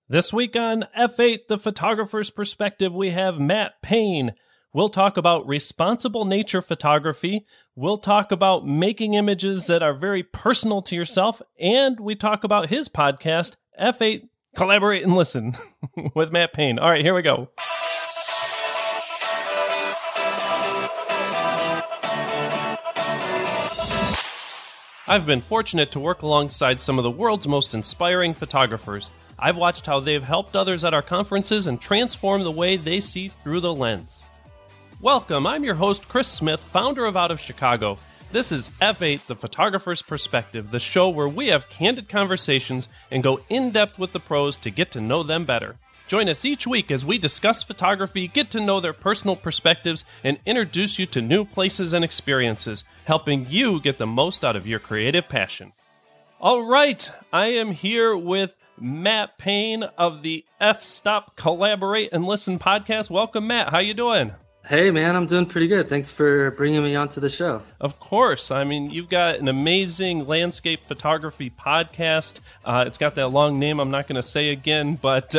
This week on F8, The Photographer's Perspective, we have Matt Payne. We'll talk about responsible nature photography. We'll talk about making images that are very personal to yourself. And we talk about his podcast, F8, Collaborate and Listen, with Matt Payne. All right, here we go. I've been fortunate to work alongside some of the world's most inspiring photographers. I've watched how they've helped others at our conferences and transformed the way they see through the lens. Welcome, I'm your host, Chris Smith, founder of Out of Chicago. This is F8, The Photographer's Perspective, the show where we have candid conversations and go in-depth with the pros to get to know them better. Join us each week as we discuss photography, get to know their personal perspectives, and introduce you to new places and experiences, helping you get the most out of your creative passion. All right, I am here with Matt Payne of the F-Stop Collaborate and Listen podcast. Welcome, Matt. How you doing? Hey, man, I'm doing pretty good. Thanks for bringing me onto the show. Of course. I mean, you've got an amazing landscape photography podcast. It's got that long name I'm not going to say again, but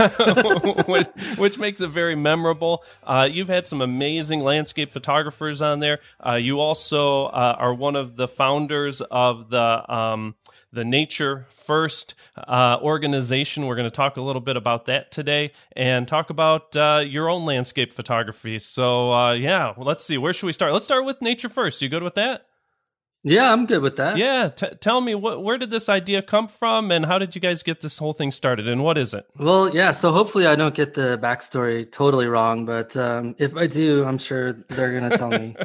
which makes it very memorable. You've had some amazing landscape photographers on there. You also are one of the founders of the Nature First organization. We're going to talk a little bit about that today and talk about your own landscape photography. So, let's see. Where should we start? Let's start with Nature First. You good with that? Yeah, I'm good with that. Yeah. Tell me, where did this idea come from and how did you guys get this whole thing started and what is it? Well, yeah, so hopefully I don't get the backstory totally wrong, but if I do, I'm sure they're going to tell me.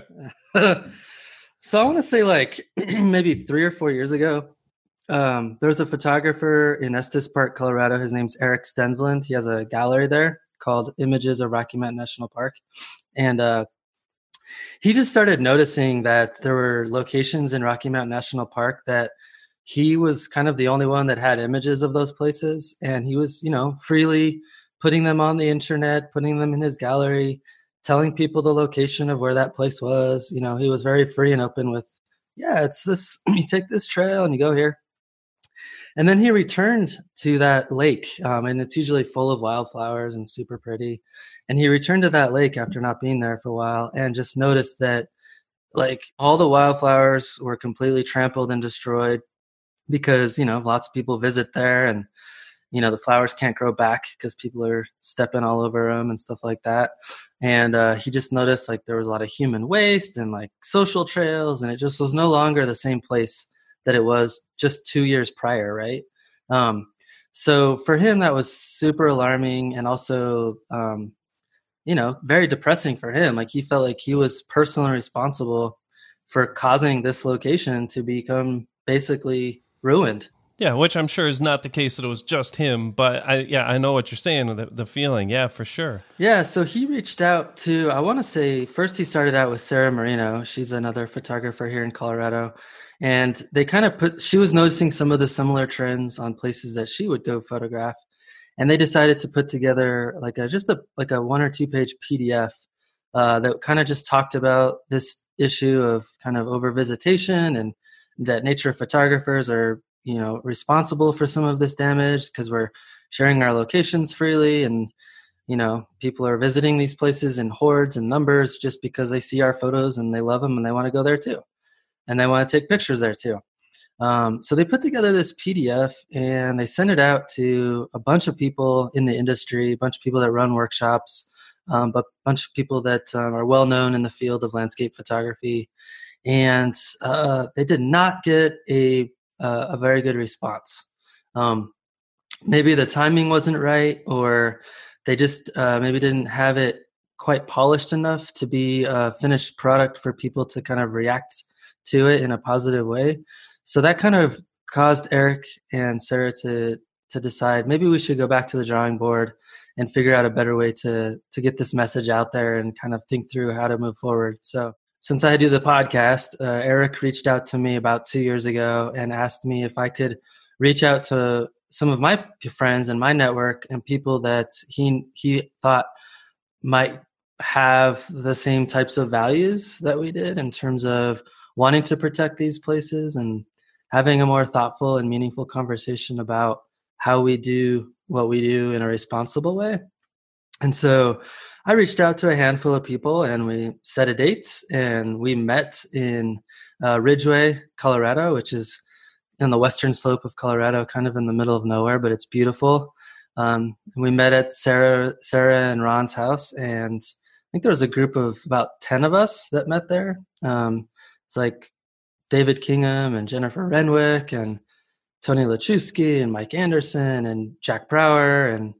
So I want to say like maybe 3 or 4 years ago, there's a photographer in Estes Park, Colorado. His name's Eric Stensland. He has a gallery there called Images of Rocky Mountain National Park. And he just started noticing that there were locations in Rocky Mountain National Park that he was kind of the only one that had images of those places. And he was, freely putting them on the internet, putting them in his gallery, telling people the location of where that place was. He was very free and open with, it's this, you take this trail and you go here. And then he returned to that lake, and it's usually full of wildflowers and super pretty. And he returned to that lake after not being there for a while and just noticed that like all the wildflowers were completely trampled and destroyed because, lots of people visit there and, the flowers can't grow back because people are stepping all over them and stuff like that. And he just noticed like there was a lot of human waste and like social trails, and it just was no longer the same place that it was just 2 years prior, right? So for him, that was super alarming and also, very depressing for him. Like he felt like he was personally responsible for causing this location to become basically ruined. Yeah, which I'm sure is not the case that it was just him, but I know what you're saying, the feeling. Yeah, for sure. Yeah, so he reached out to, I want to say, first he started out with Sarah Marino. She's another photographer here in Colorado. And they kind of she was noticing some of the similar trends on places that she would go photograph. And they decided to put together like a 1 or 2 page PDF that kind of just talked about this issue of kind of overvisitation and that nature photographers are, responsible for some of this damage because we're sharing our locations freely and, people are visiting these places in hordes and numbers just because they see our photos and they love them and they want to go there too. And they want to take pictures there too. So they put together this PDF and they sent it out to a bunch of people in the industry, a bunch of people that run workshops, but a bunch of people that are well known in the field of landscape photography. And they did not get a very good response. Maybe the timing wasn't right, or they just maybe didn't have it quite polished enough to be a finished product for people to kind of react to it in a positive way. So that kind of caused Eric and Sarah to decide maybe we should go back to the drawing board and figure out a better way to get this message out there and kind of think through how to move forward. So since I do the podcast, Eric reached out to me about 2 years ago and asked me if I could reach out to some of my friends in my network and people that he thought might have the same types of values that we did in terms of wanting to protect these places and having a more thoughtful and meaningful conversation about how we do what we do in a responsible way. And so I reached out to a handful of people and we set a date and we met in Ridgway, Colorado, which is in the western slope of Colorado, kind of in the middle of nowhere, but it's beautiful. We met at Sarah and Ron's house, and I think there was a group of about 10 of us that met there. It's like David Kingham and Jennifer Renwick and Tony Lachewski and Mike Anderson and Jack Brower and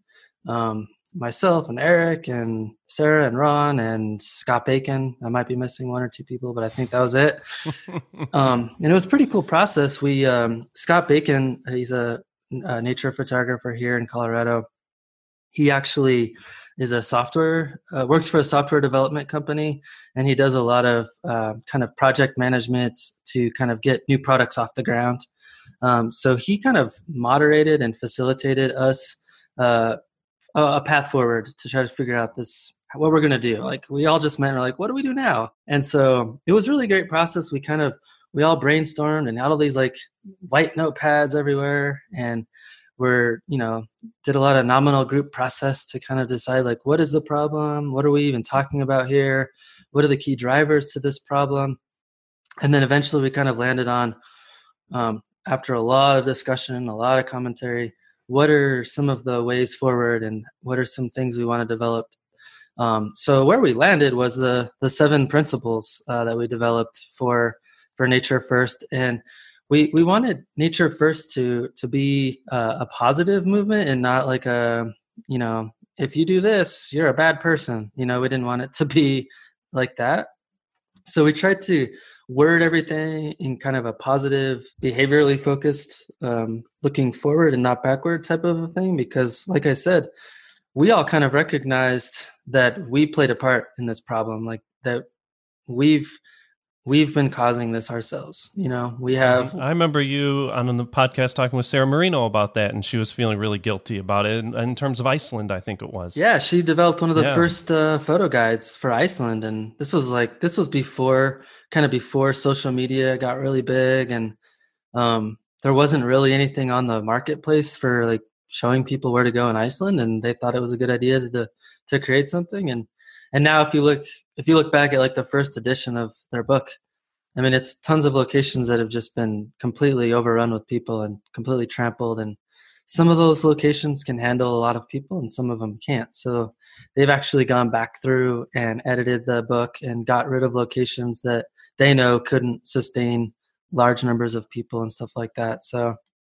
myself and Eric and Sarah and Ron and Scott Bacon. I might be missing one or two people, but I think that was it. And it was a pretty cool process. We Scott Bacon, he's a nature photographer here in Colorado. He actually is a works for a software development company, and he does a lot of kind of project management to kind of get new products off the ground. So he kind of moderated and facilitated us a path forward to try to figure out what we're going to do. Like we all just met and we're like, what do we do now? And so it was really a great process. We all brainstormed and had all these like white notepads everywhere. And did a lot of nominal group process to kind of decide like, what is the problem? What are we even talking about here? What are the key drivers to this problem? And then eventually we kind of landed on, after a lot of discussion, a lot of commentary, what are some of the ways forward and what are some things we want to develop? So where we landed was the 7 principles that we developed for Nature First. And we wanted Nature First to be a positive movement and not like if you do this, you're a bad person. We didn't want it to be like that. So we tried to word everything in kind of a positive, behaviorally focused, looking forward and not backward type of a thing. Because like I said, we all kind of recognized that we played a part in this problem, like that we've been causing this ourselves. We have. I remember you on the podcast talking with Sarah Marino about that, and she was feeling really guilty about it in terms of Iceland, I think it was. Yeah, she developed one of the first photo guides for Iceland, and this was before social media got really big, and there wasn't really anything on the marketplace for like showing people where to go in Iceland, and they thought it was a good idea to create something. And now if you look back at like the first edition of their book, I mean, it's tons of locations that have just been completely overrun with people and completely trampled. And some of those locations can handle a lot of people and some of them can't. So they've actually gone back through and edited the book and got rid of locations that they know couldn't sustain large numbers of people and stuff like that. So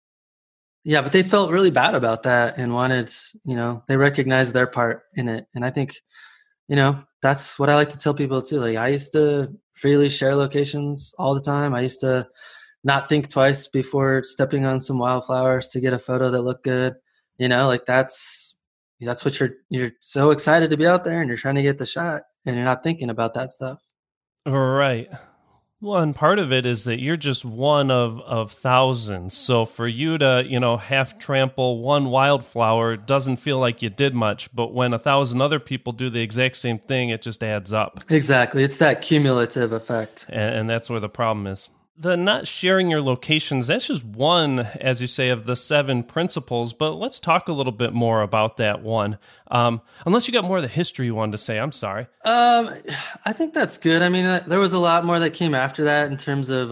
yeah, but they felt really bad about that and wanted, they recognized their part in it. And I think, that's what I like to tell people too. Like I used to freely share locations all the time. I used to not think twice before stepping on some wildflowers to get a photo that looked good. Like that's what you're so excited to be out there and you're trying to get the shot and you're not thinking about that stuff. Right. Well, and part of it is that you're just one of thousands. So for you to, half trample one wildflower doesn't feel like you did much. But when 1,000 other people do the exact same thing, it just adds up. Exactly. It's that cumulative effect. And that's where the problem is. The not sharing your locations, that's just one, as you say, of the 7 principles. But let's talk a little bit more about that one. Unless you got more of the history you wanted to say. I'm sorry. I think that's good. I mean, there was a lot more that came after that in terms of,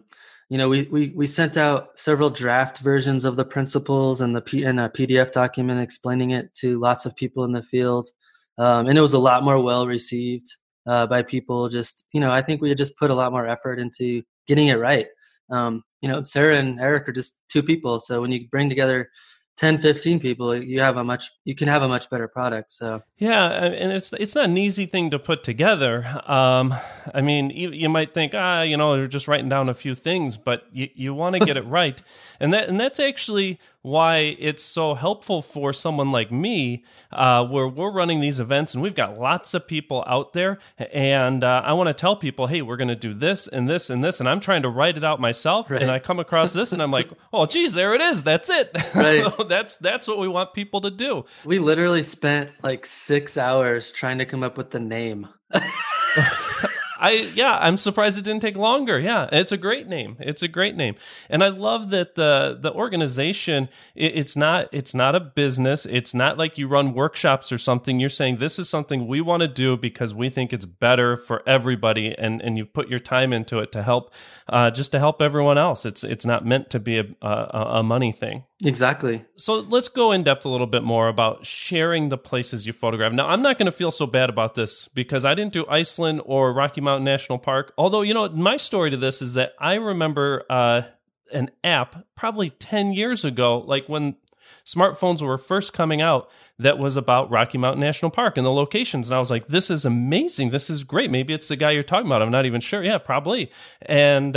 we sent out several draft versions of the principles and a PDF document explaining it to lots of people in the field. And it was a lot more well received by people. Just, I think we had just put a lot more effort into getting it right. Sarah and Eric are just 2 people. So when you bring together 10, 15 people, you can have a much better product. So yeah, and it's not an easy thing to put together. I mean, you might think, you're just writing down a few things, but you want to get it right, and that's actually why it's so helpful for someone like me, where we're running these events and we've got lots of people out there, and I want to tell people, hey, we're going to do this and this and this, and I'm trying to write it out myself, right. And I come across this and I'm like, oh, geez, there it is, that's it. Right. That's what we want people to do. We literally spent like 6 hours trying to come up with the name. I'm surprised it didn't take longer. Yeah, it's a great name. It's a great name, and I love that the organization. It's not a business. It's not like you run workshops or something. You're saying this is something we want to do because we think it's better for everybody, and you put your time into it to help, just to help everyone else. It's not meant to be a money thing. Exactly. So let's go in depth a little bit more about sharing the places you photograph. Now, I'm not going to feel so bad about this because I didn't do Iceland or Rocky Mountain National Park. Although, my story to this is that I remember an app probably 10 years ago, like when smartphones were first coming out, that was about Rocky Mountain National Park and the locations. And I was like, this is amazing. This is great. Maybe it's the guy you're talking about. I'm not even sure. Yeah, probably. And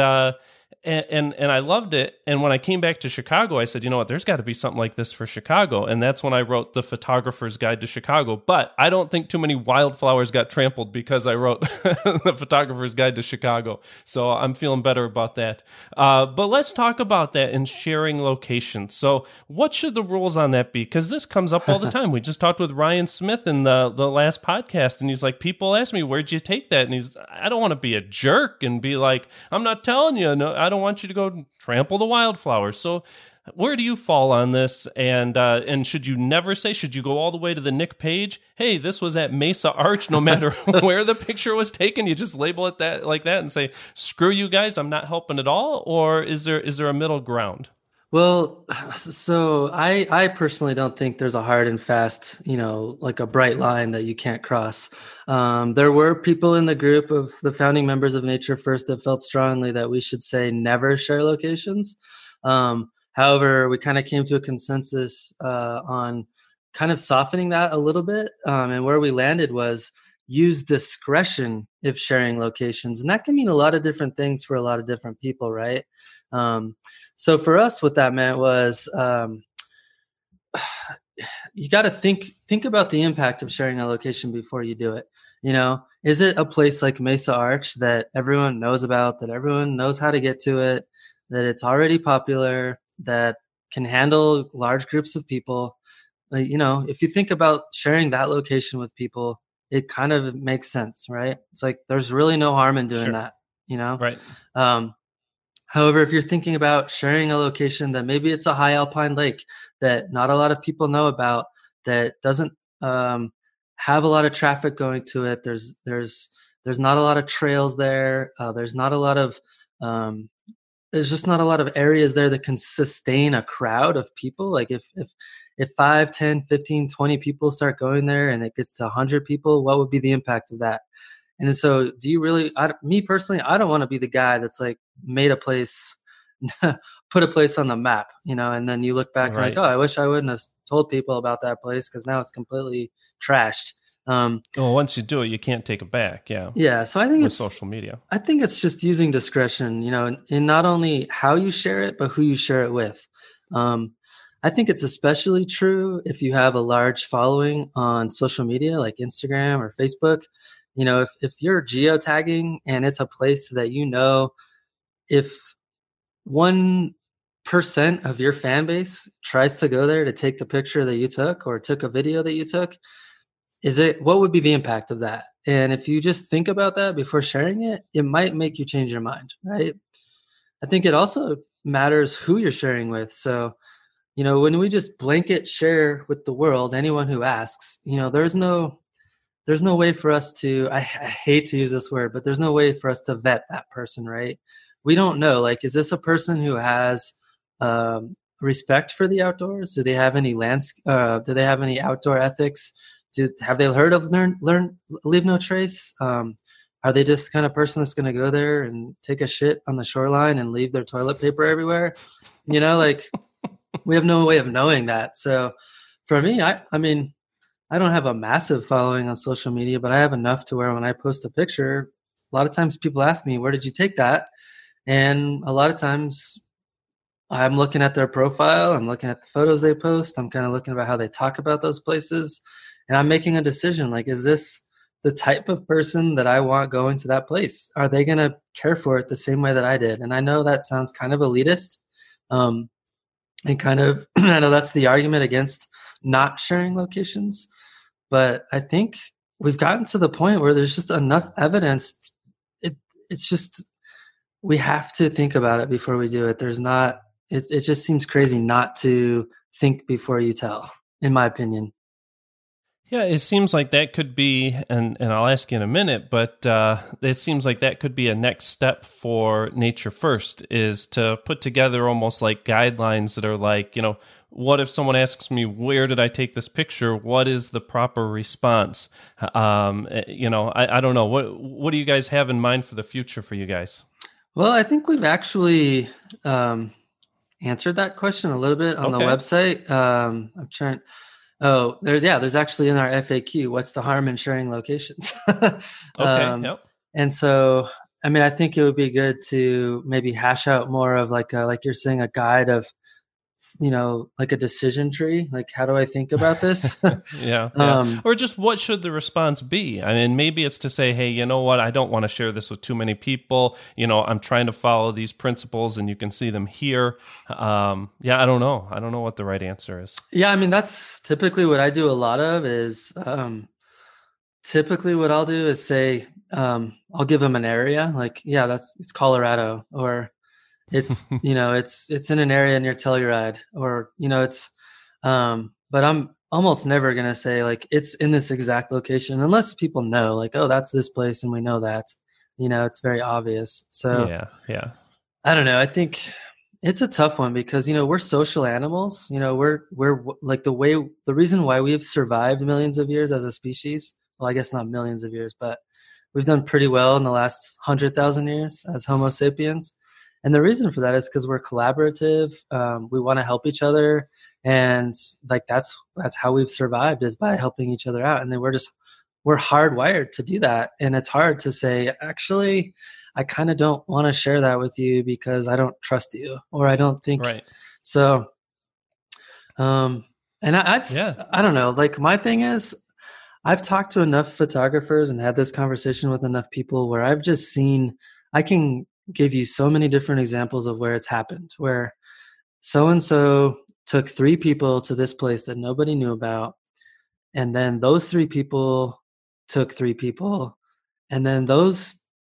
I loved it. And when I came back to Chicago, I said, you know what, there's got to be something like this for Chicago. And that's when I wrote The Photographer's Guide to Chicago. But I don't think too many wildflowers got trampled because I wrote The Photographer's Guide to Chicago. So I'm feeling better about that. But let's talk about that in sharing locations. So what should the rules on that be? Because this comes up all the time. We just talked with Ryan Smith in the last podcast, and he's like, people ask me, where'd you take that? And I don't want to be a jerk and be like, I'm not telling you. No, I don't want you to go trample the wildflowers. So where do you fall on this? And should you never say, should you go all the way to the Nick Page? Hey, this was at Mesa Arch, no matter where the picture was taken, you just label it that like that and say, screw you guys, I'm not helping at all? Or is there a middle ground? Well, so I personally don't think there's a hard and fast, like a bright line that you can't cross. There were people in the group of the founding members of Nature First that felt strongly that we should say never share locations. However, we kind of came to a consensus on kind of softening that a little bit. And where we landed was use discretion if sharing locations. And that can mean a lot of different things for a lot of different people, right? So for us, what that meant was you got to think about the impact of sharing a location before you do it. Is it a place like Mesa Arch that everyone knows about, that everyone knows how to get to it, that it's already popular, that can handle large groups of people? If you think about sharing that location with people, it kind of makes sense, right? It's like there's really no harm in doing that, Right. However, if you're thinking about sharing a location that maybe it's a high alpine lake that not a lot of people know about, that doesn't have a lot of traffic going to it, there's not a lot of trails there. There's just not a lot of areas there that can sustain a crowd of people. Like if 5, 10, 15, 20 people start going there and it gets to 100 people, what would be the impact of that? And so do you really, me personally, I don't want to be the guy that's like made a place, put a place on the map, and then you look back and like, oh, I wish I wouldn't have told people about that place because now it's completely trashed. Well, once you do it, you can't take it back. Yeah. Yeah. So I think it's social media. I think it's just using discretion, in not only how you share it, but who you share it with. I think it's especially true if you have a large following on social media like Instagram or Facebook. If you're geotagging and it's a place that if 1% of your fan base tries to go there to take the picture that you took or took a video that you took, what would be the impact of that? And if you just think about that before sharing it, it might make you change your mind, right? I think it also matters who you're sharing with. So, when we just blanket share with the world, anyone who asks, there's no way for us to, I hate to use this word, but there's no way for us to vet that person, right? We don't know, like, is this a person who has respect for the outdoors? Do they have any do they have any outdoor ethics? Have they heard of Leave No Trace? Are they just the kind of person that's going to go there and take a shit on the shoreline and leave their toilet paper everywhere? We have no way of knowing that. So for me, I mean, I don't have a massive following on social media, but I have enough to where when I post a picture, a lot of times people ask me, where did you take that? And a lot of times I'm looking at their profile, I'm looking at the photos they post, I'm kind of looking about how they talk about those places, and I'm making a decision, like, is this the type of person that I want going to that place? Are they going to care for it the same way that I did? And I know that sounds kind of elitist, and kind of, I know that's the argument against not sharing locations, but I think we've gotten to the point where there's just enough evidence it's just, we have to think about it before we do it. There's not, it just seems crazy not to think before you tell, in my opinion. Yeah, it seems like that could be, and I'll ask you in a minute, but it seems like that could be a next step for Nature First, is to put together almost like guidelines that are like, what if someone asks me, where did I take this picture? What is the proper response? I don't know. What do you guys have in mind for the future for you guys? Well, I think we've actually answered that question a little bit on the website. I'm trying. Oh, there's actually in our FAQ, what's the harm in sharing locations? Yep. And so, I mean, I think it would be good to maybe hash out more of like you're saying, a guide of, like a decision tree. Like, how do I think about this? Yeah. Or just what should the response be? I mean, maybe it's to say, hey, you know what? I don't want to share this with too many people. I'm trying to follow these principles and you can see them here. I don't know. I don't know what the right answer is. Yeah. I mean, that's typically what I do a lot of is, typically what I'll do is say, I'll give them an area. Like, yeah, it's Colorado, or it's, it's in an area near Telluride, or, but I'm almost never going to say like, it's in this exact location unless people know like, oh, that's this place. And we know that, it's very obvious. So yeah. I don't know. I think it's a tough one because, we're social animals, we're like the reason why we've survived millions of years as a species. Well, I guess not millions of years, but we've done pretty well in the last 100,000 years as Homo sapiens. And the reason for that is because we're collaborative. We want to help each other. And like, that's how we've survived, is by helping each other out. And then we're hardwired to do that. And it's hard to say, actually, I kind of don't want to share that with you because I don't trust you, or I don't think so. And I don't know, like my thing is, I've talked to enough photographers and had this conversation with enough people where I've just seen, I can give you so many different examples of where it's happened, where so-and-so took 3 people to this place that nobody knew about. And then those 3 people took 3 people. And then those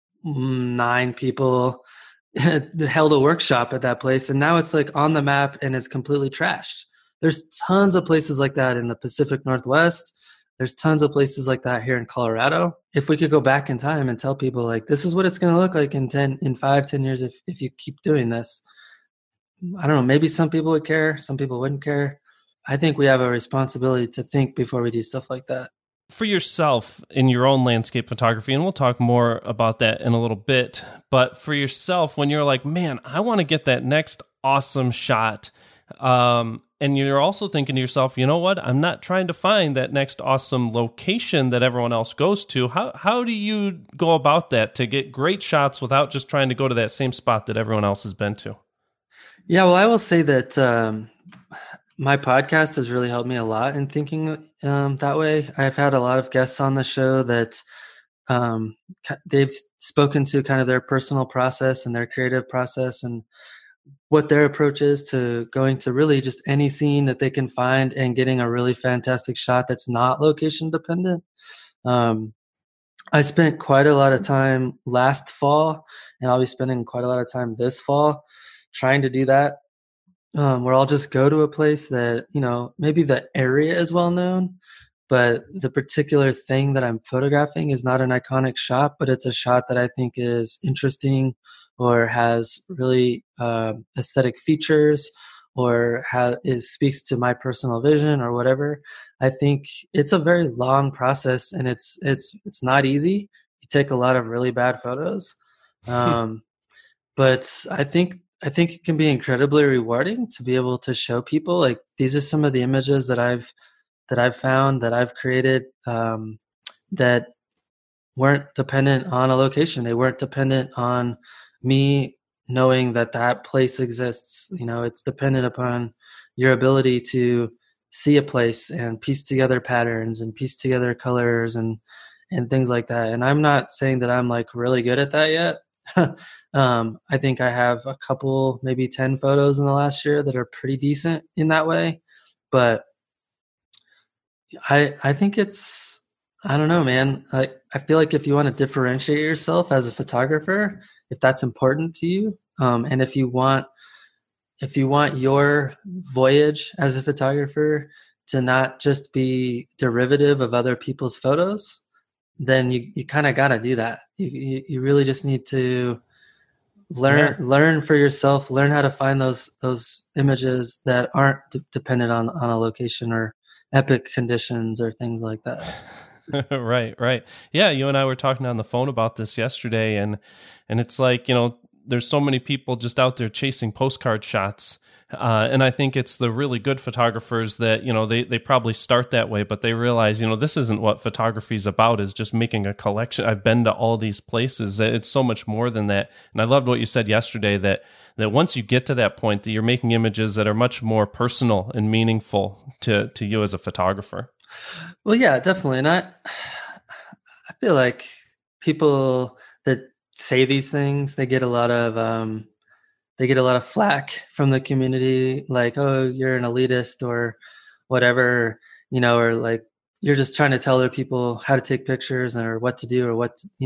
9 people held a workshop at that place. And now it's like on the map and it's completely trashed. There's tons of places like that in the Pacific Northwest. There's tons of places like that here in Colorado. If we could go back in time and tell people like, this is what it's going to look like in 5, 10 years if you keep doing this. I don't know, maybe some people would care, some people wouldn't care. I think we have a responsibility to think before we do stuff like that. For yourself in your own landscape photography, and we'll talk more about that in a little bit, but for yourself, when you're like, man, I want to get that next awesome shot, and you're also thinking to yourself, you know what? I'm not trying to find that next awesome location that everyone else goes to. How do you go about that to get great shots without just trying to go to that same spot that everyone else has been to? Yeah, well, I will say that my podcast has really helped me a lot in thinking that way. I've had a lot of guests on the show that they've spoken to kind of their personal process and their creative process and what their approach is to going to really just any scene that they can find and getting a really fantastic shot that's not location dependent. I spent quite a lot of time last fall, and I'll be spending quite a lot of time this fall trying to do that, where I'll just go to a place that, maybe the area is well known, but the particular thing that I'm photographing is not an iconic shot, but it's a shot that I think is interesting or has really aesthetic features, or speaks to my personal vision or whatever. I think it's a very long process, and it's not easy. You take a lot of really bad photos, but I think it can be incredibly rewarding to be able to show people like, these are some of the images that I've found, that I've created, that weren't dependent on a location. They weren't dependent on me knowing that place exists. It's dependent upon your ability to see a place and piece together patterns and piece together colors and things like that. And I'm not saying that I'm like really good at that yet. I think I have a couple, maybe 10 photos in the last year that are pretty decent in that way. But I think it's I don't know, man. I feel like if you want to differentiate yourself as a photographer, if that's important to you, and if you want your voyage as a photographer to not just be derivative of other people's photos, then you kind of got to do that. You really just need to Yeah. learn for yourself, learn how to find those images that aren't dependent on a location or epic conditions or things like that. Right, right. Yeah, you and I were talking on the phone about this yesterday, and it's like, there's so many people just out there chasing postcard shots. And I think it's the really good photographers that, they probably start that way, but they realize, this isn't what photography is about, is just making a collection. I've been to all these places. It's so much more than that. And I loved what you said yesterday, that once you get to that point, that you're making images that are much more personal and meaningful to you as a photographer. Well, yeah, definitely. And I feel like people that say these things, they get a lot of flack from the community, like, oh, you're an elitist or whatever, or like you're just trying to tell other people how to take pictures or what to do or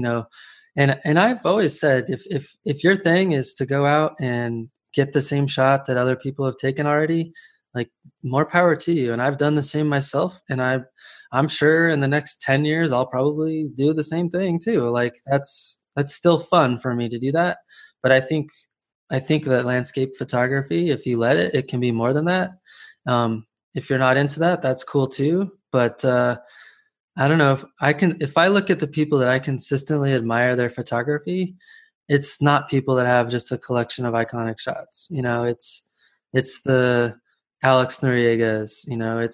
and I've always said if your thing is to go out and get the same shot that other people have taken already, like, more power to you. And I've done the same myself, and I'm sure in the next 10 years I'll probably do the same thing too. Like, that's still fun for me to do that. But I think that landscape photography, if you let it, it can be more than that. If you're not into that, that's cool too. But I don't know if I look at the people that I consistently admire their photography, it's not people that have just a collection of iconic shots. It's the Alex Noriegas,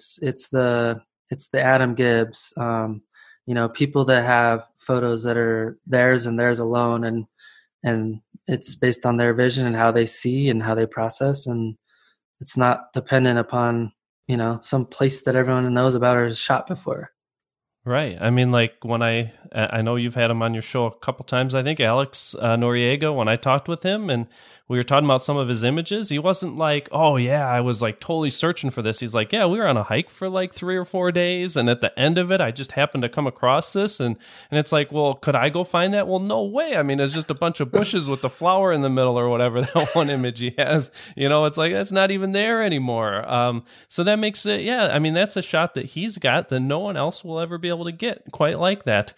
it's the Adam Gibbs, people that have photos that are theirs and theirs alone, and it's based on their vision and how they see and how they process, and it's not dependent upon some place that everyone knows about or has shot before. Right. I mean, like when I know you've had him on your show a couple times. I think Alex Noriega, when I talked with him and we were talking about some of his images, he wasn't like, oh yeah, I was like totally searching for this. He's like, yeah, we were on a hike for like 3 or 4 days, and at the end of it, I just happened to come across this, and it's like, well, could I go find that? Well, no way. I mean, it's just a bunch of bushes with the flower in the middle or whatever that one image he has. It's like that's not even there anymore. So that makes it, yeah. I mean, that's a shot that he's got that no one else will ever be able to get quite like that.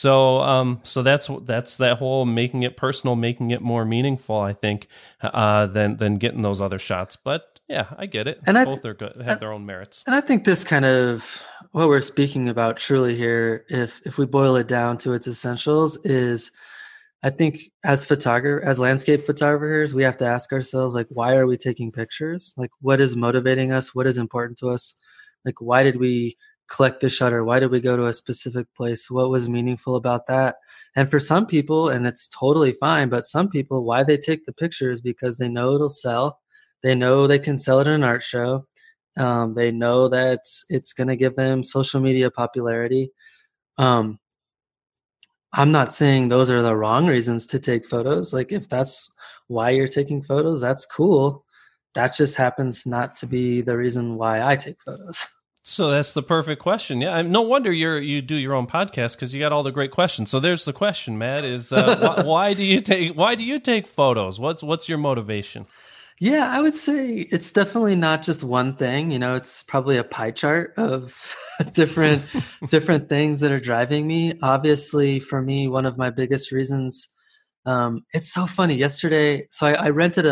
So that's that whole making it personal, making it more meaningful, I think, than getting those other shots. But yeah, I get it. And Both are good, have their own merits. And I think this kind of what we're speaking about truly here, if we boil it down to its essentials, is I think as landscape photographers, we have to ask ourselves, like, why are we taking pictures? Like, what is motivating us? What is important to us? Like, why did we collect the shutter? Why did we go to a specific place? What was meaningful about that? And for some people, and it's totally fine, but some people, why they take the pictures because they know it'll sell. They know they can sell it in an art show. They know that it's going to give them social media popularity. Um, I'm not saying those are the wrong reasons to take photos. Like, if that's why you're taking photos, that's cool. That just happens not to be the reason why I take photos. So that's the perfect question. Yeah, no wonder you do your own podcast, because you got all the great questions. So there's the question, Matt: is why do you take photos? What's your motivation? Yeah, I would say it's definitely not just one thing. It's probably a pie chart of different things that are driving me. Obviously, for me, one of my biggest reasons. It's so funny. Yesterday, so I rented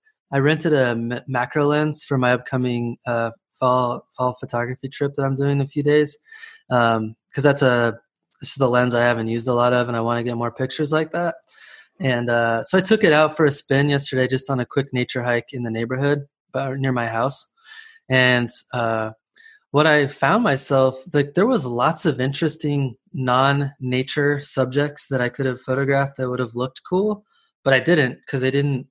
a macro lens for my upcoming fall photography trip that I'm doing in a few days, because this is the lens I haven't used a lot of, and I want to get more pictures like that. And so I took it out for a spin yesterday, just on a quick nature hike in the neighborhood near my house. And what I found myself, like, there was lots of interesting non-nature subjects that I could have photographed that would have looked cool, but I didn't, because they didn't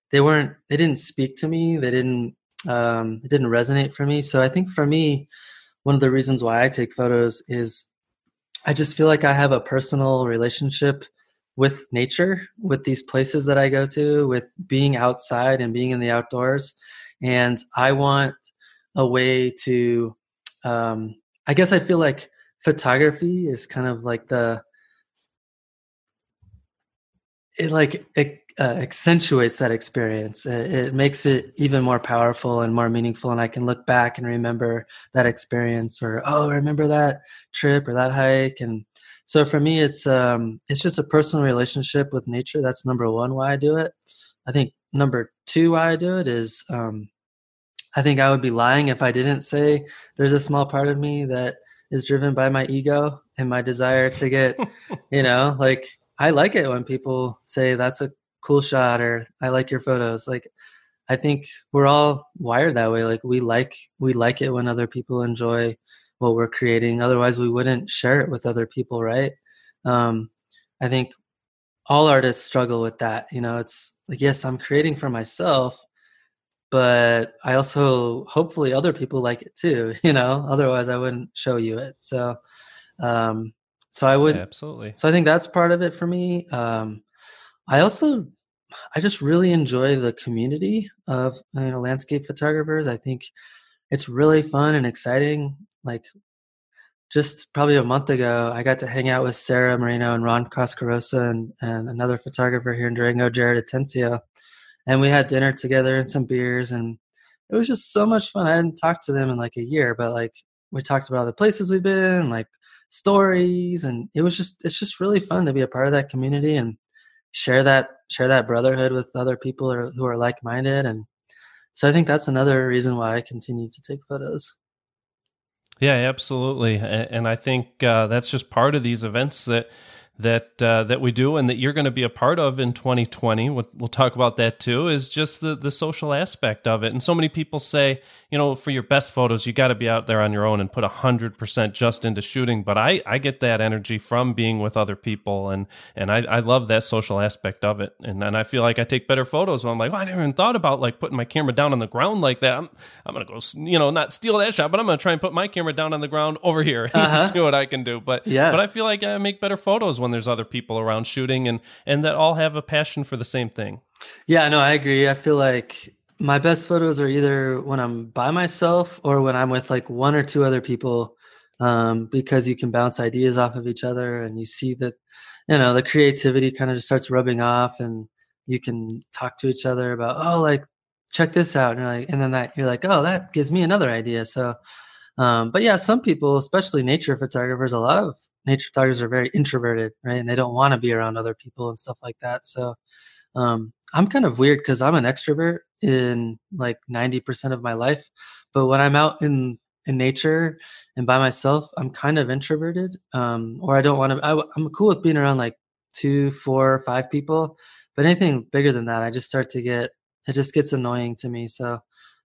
speak to me. It didn't resonate for me. So I think for me, one of the reasons why I take photos is I just feel like I have a personal relationship with nature, with these places that I go to, with being outside and being in the outdoors. And I want a way to, I guess I feel like photography is kind of like it accentuates that experience. It makes it even more powerful and more meaningful. And I can look back and remember that experience, or oh, remember that trip or that hike. And so for me, it's just a personal relationship with nature. That's number one why I do it. I think number two why I do it is I think I would be lying if I didn't say there's a small part of me that is driven by my ego and my desire to get, like I like it when people say that's a cool shot or I like your photos. Like I think we're all wired that way. Like we like it when other people enjoy what we're creating. Otherwise we wouldn't share it with other people, right? Um, I think all artists struggle with that. It's like, yes, I'm creating for myself, but I also hopefully other people like it too, otherwise I wouldn't show you it. So, um, so I would, Yeah, absolutely. so I think that's part of it for me. I also, I just really enjoy the community of, landscape photographers. I think it's really fun and exciting. Like just probably a month ago, I got to hang out with Sarah Marino and Ron Coscarosa and another photographer here in Durango, Jared Atencio, and we had dinner together and some beers, and it was just so much fun. I hadn't talked to them in like a year, but like we talked about the places we've been, like stories, and it's just really fun to be a part of that community and share that brotherhood with other people who are like-minded. And so I think that's another reason why I continue to take photos. Yeah, absolutely. And I think that's just part of these events that we do and that you're going to be a part of in 2020. We'll talk about that too, is just the social aspect of it. And so many people say, for your best photos, you got to be out there on your own and put 100% just into shooting. But I get that energy from being with other people, and I love that social aspect of it. And I feel like I take better photos when I'm like, I never even thought about like putting my camera down on the ground like that. I'm going to go, not steal that shot, but I'm going to try and put my camera down on the ground over here and see what I can do. But I feel like I make better photos when there's other people around shooting and that all have a passion for the same thing. Yeah, no, I agree. I feel like my best photos are either when I'm by myself or when I'm with like one or two other people, because you can bounce ideas off of each other and you see that, the creativity kind of just starts rubbing off, and you can talk to each other about, oh, like, check this out. And you're like, and then you're like, oh, that gives me another idea. So, but yeah, some people, especially nature photographers, a lot of nature photographers are very introverted, right? And they don't want to be around other people and stuff like that. So, I'm kind of weird because I'm an extrovert in like 90% of my life, but when I'm out in nature and by myself, I'm kind of introverted. Or I don't want to. I'm cool with being around like 2, 4, 5 people, but anything bigger than that, I just start to get. It just gets annoying to me. So,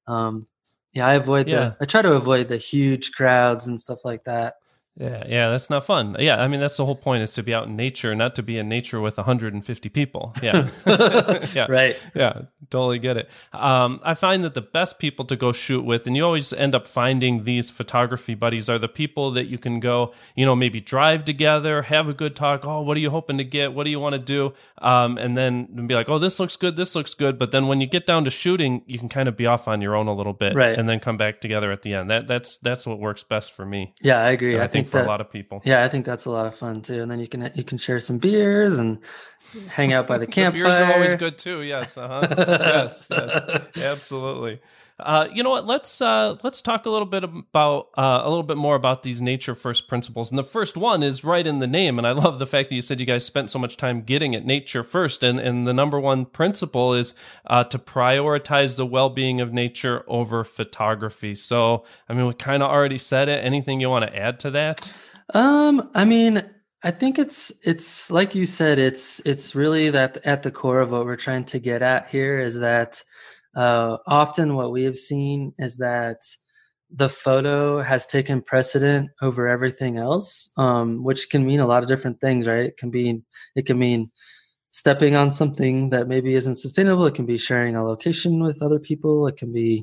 yeah, I try to avoid the huge crowds and stuff like that. Yeah, that's not fun. Yeah, I mean, that's the whole point, is to be out in nature, not to be in nature with 150 people. Yeah. Yeah. Right. Yeah, totally get it. I find that the best people to go shoot with, and you always end up finding these photography buddies, are the people that you can go, maybe drive together, have a good talk. Oh, what are you hoping to get? What do you want to do? And then be like, oh, this looks good. This looks good. But then when you get down to shooting, you can kind of be off on your own a little bit, right, and then come back together at the end. That's what works best for me. Yeah, I agree. I think for a lot of people. Yeah, I think that's a lot of fun too. And then you can share some beers and hang out by the campfire. Beers are always good too. Yes. Yes. Absolutely. You know what? Let's talk a little bit more about these nature first principles. And the first one is right in the name. And I love the fact that you said you guys spent so much time getting at nature first. And the number one principle is to prioritize the well-being of nature over photography. So, I mean, we kind of already said it. Anything you want to add to that? I mean, I think it's like you said, it's really that at the core of what we're trying to get at here is that often what we have seen is that the photo has taken precedent over everything else, which can mean a lot of different things, right? It can mean stepping on something that maybe isn't sustainable. It can be sharing a location with other people. It can be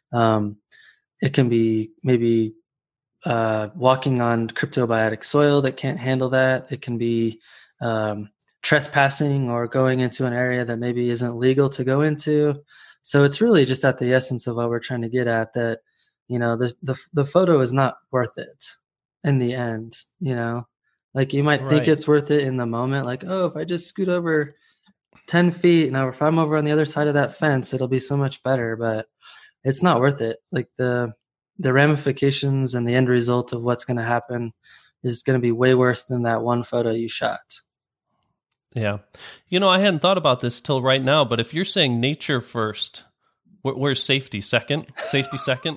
maybe walking on cryptobiotic soil that can't handle that. It can be trespassing or going into an area that maybe isn't legal to go into. So it's really just at the essence of what we're trying to get at, that the photo is not worth it. in the end, you know? Like you might think Right. it's worth it in the moment, like, oh, if I just scoot over 10 feet, now if I'm over on the other side of that fence, it'll be so much better, but it's not worth it. Like the ramifications and the end result of what's going to happen is going to be way worse than that one photo you shot. Yeah. I hadn't thought about this till right now, but if you're saying nature first, where's safety second? Safety second?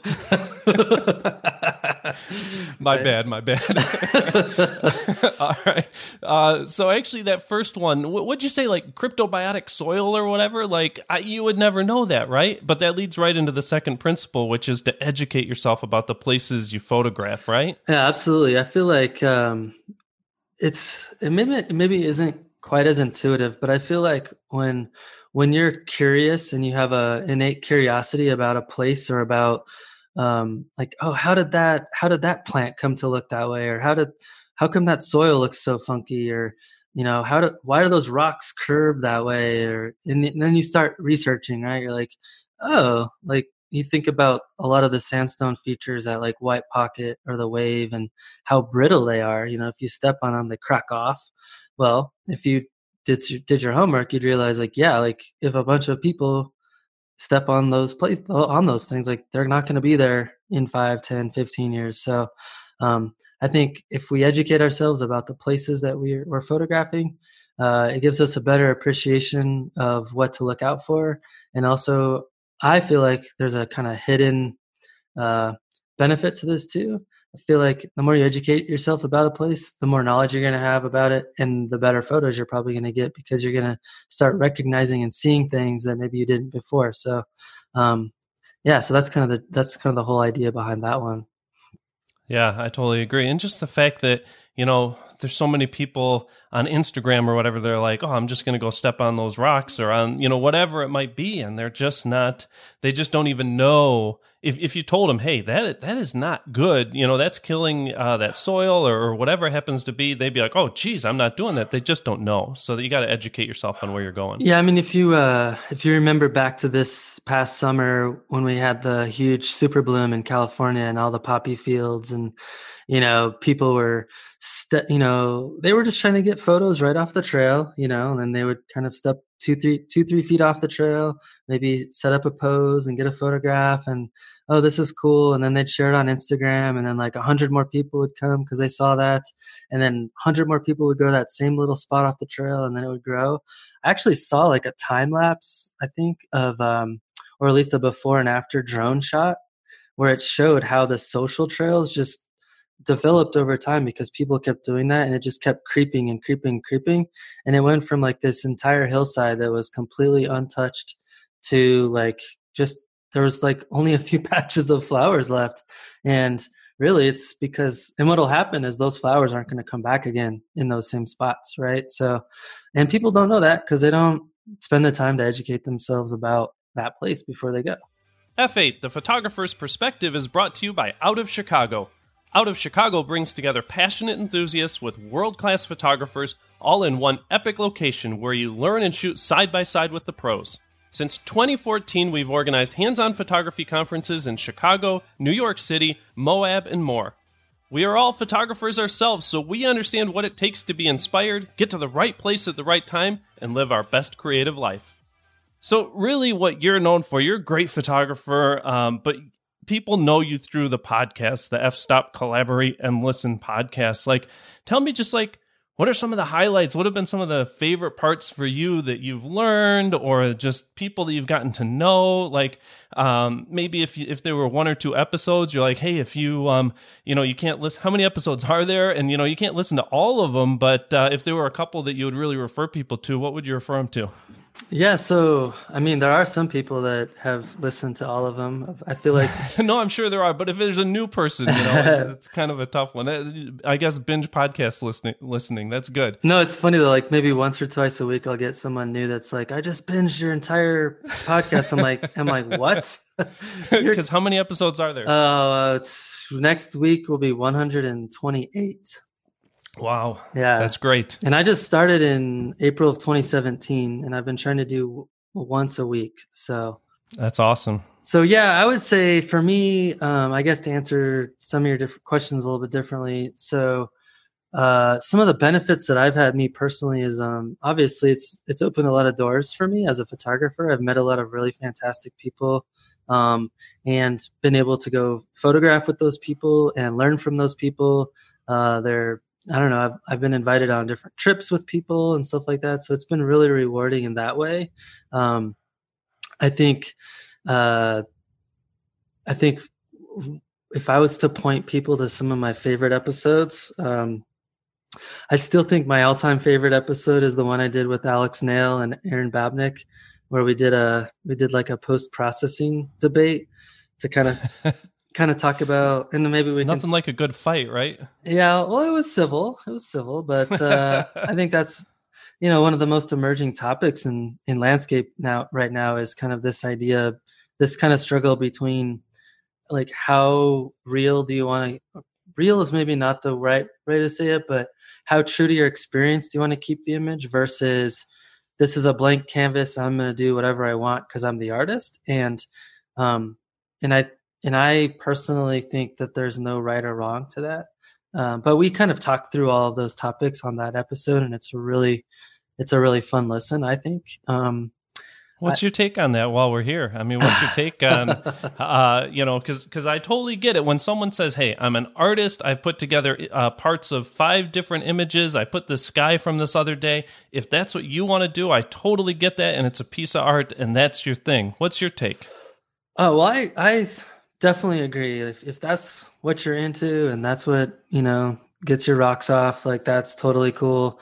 My bad. All right. So actually that first one, what'd you say, like cryptobiotic soil or whatever? Like you would never know that, right? But that leads right into the second principle, which is to educate yourself about the places you photograph, right? Yeah, absolutely. I feel like it maybe isn't quite as intuitive, but I feel like when you're curious and you have a innate curiosity about a place or about like, oh, how did that plant come to look that way, or how come that soil looks so funky, or why are those rocks curved that way, and then you start researching, right? You're like, oh, like you think about a lot of the sandstone features at like White Pocket or the Wave and how brittle they are. If you step on them, they crack off. Well, if you did your homework, you'd realize like, yeah, like if a bunch of people step on those things, like they're not going to be there in 5, 10, 15 years. So I think if we educate ourselves about the places that we're photographing, it gives us a better appreciation of what to look out for. And also I feel like there's a kind of hidden benefit to this too. I feel like the more you educate yourself about a place, the more knowledge you're going to have about it, and the better photos you're probably going to get, because you're going to start recognizing and seeing things that maybe you didn't before. So, so that's kind of the whole idea behind that one. Yeah, I totally agree. And just the fact that, there's so many people on Instagram or whatever, they're like, oh, I'm just going to go step on those rocks or on, whatever it might be. And they just don't even know. If you told them, hey, that is not good, that's killing that soil or whatever it happens to be, they'd be like, oh, geez, I'm not doing that. They just don't know. So you got to educate yourself on where you're going. Yeah, I mean, if you remember back to this past summer when we had the huge super bloom in California and all the poppy fields, and people were they were just trying to get photos right off the trail, and then they would kind of step 2-3 feet off the trail, maybe set up a pose and get a photograph, and oh, this is cool. And then they'd share it on Instagram, and then like 100 more people would come because they saw that. And then 100 more people would go to that same little spot off the trail, and then it would grow. I actually saw like a time lapse, I think, of, or at least a before and after drone shot, where it showed how the social trails just developed over time because people kept doing that, and it just kept creeping and creeping and creeping. And it went from like this entire hillside that was completely untouched to like just there was like only a few patches of flowers left. And really it's because, and what'll happen is those flowers aren't going to come back again in those same spots, right? So, and people don't know that because they don't spend the time to educate themselves about that place before they go. F8, The Photographer's Perspective, is brought to you by Out of Chicago. Out of Chicago brings together passionate enthusiasts with world-class photographers, all in one epic location where you learn and shoot side by side with the pros. Since 2014, we've organized hands-on photography conferences in Chicago, New York City, Moab, and more. We are all photographers ourselves, so we understand what it takes to be inspired, get to the right place at the right time, and live our best creative life. So really what you're known for, you're a great photographer, but people know you through the podcast, the F-Stop Collaborate and Listen podcast. Like, tell me just like, what are some of the highlights? What have been some of the favorite parts for you that you've learned, or just people that you've gotten to know? Like, maybe if there were 1 or 2 episodes, you're like, hey, if you, you can't listen, how many episodes are there? And, you can't listen to all of them, but if there were a couple that you would really refer people to, what would you refer them to? Yeah, so I mean, there are some people that have listened to all of them. I feel like no, I'm sure there are, but if there's a new person, it's kind of a tough one. I guess binge podcast listening, that's good. No, it's funny though. Like maybe once or twice a week, I'll get someone new that's like, "I just binged your entire podcast." I'm like, what? Because how many episodes are there? It's next week will be 128. Wow. Yeah. That's great. And I just started in April of 2017, and I've been trying to do once a week. So That's awesome. So yeah, I would say for me, I guess to answer some of your different questions a little bit differently. So some of the benefits that I've had me personally is obviously it's opened a lot of doors for me as a photographer. I've met a lot of really fantastic people, and been able to go photograph with those people and learn from those people. They're I don't know. I've been invited on different trips with people and stuff like that. So it's been really rewarding in that way. Um, I think uh, I think if I was to point people to some of my favorite episodes, I still think my all-time favorite episode is the one I did with Alex Nail and Aaron Babnick, where we did like a post-processing debate to kind of talk about, and then maybe we Nothing like a good fight, right? Yeah, well, it was civil. It was civil, but I think that's one of the most emerging topics in landscape right now is kind of this idea, this kind of struggle between like how real do you want to real is maybe not the right way to say it, but how true to your experience do you want to keep the image versus this is a blank canvas, I'm going to do whatever I want because I'm the artist. Um and I personally think that there's no right or wrong to that. But we kind of talked through all of those topics on that episode, and it's a really fun listen, I think. What's your take on that while we're here? I mean, what's your take on, because I totally get it. When someone says, hey, I'm an artist, I've put together parts of 5 different images, I put the sky from this other day. If that's what you want to do, I totally get that, and it's a piece of art, and that's your thing. What's your take? Oh, well, I definitely agree. If that's what you're into and that's what, gets your rocks off, like that's totally cool.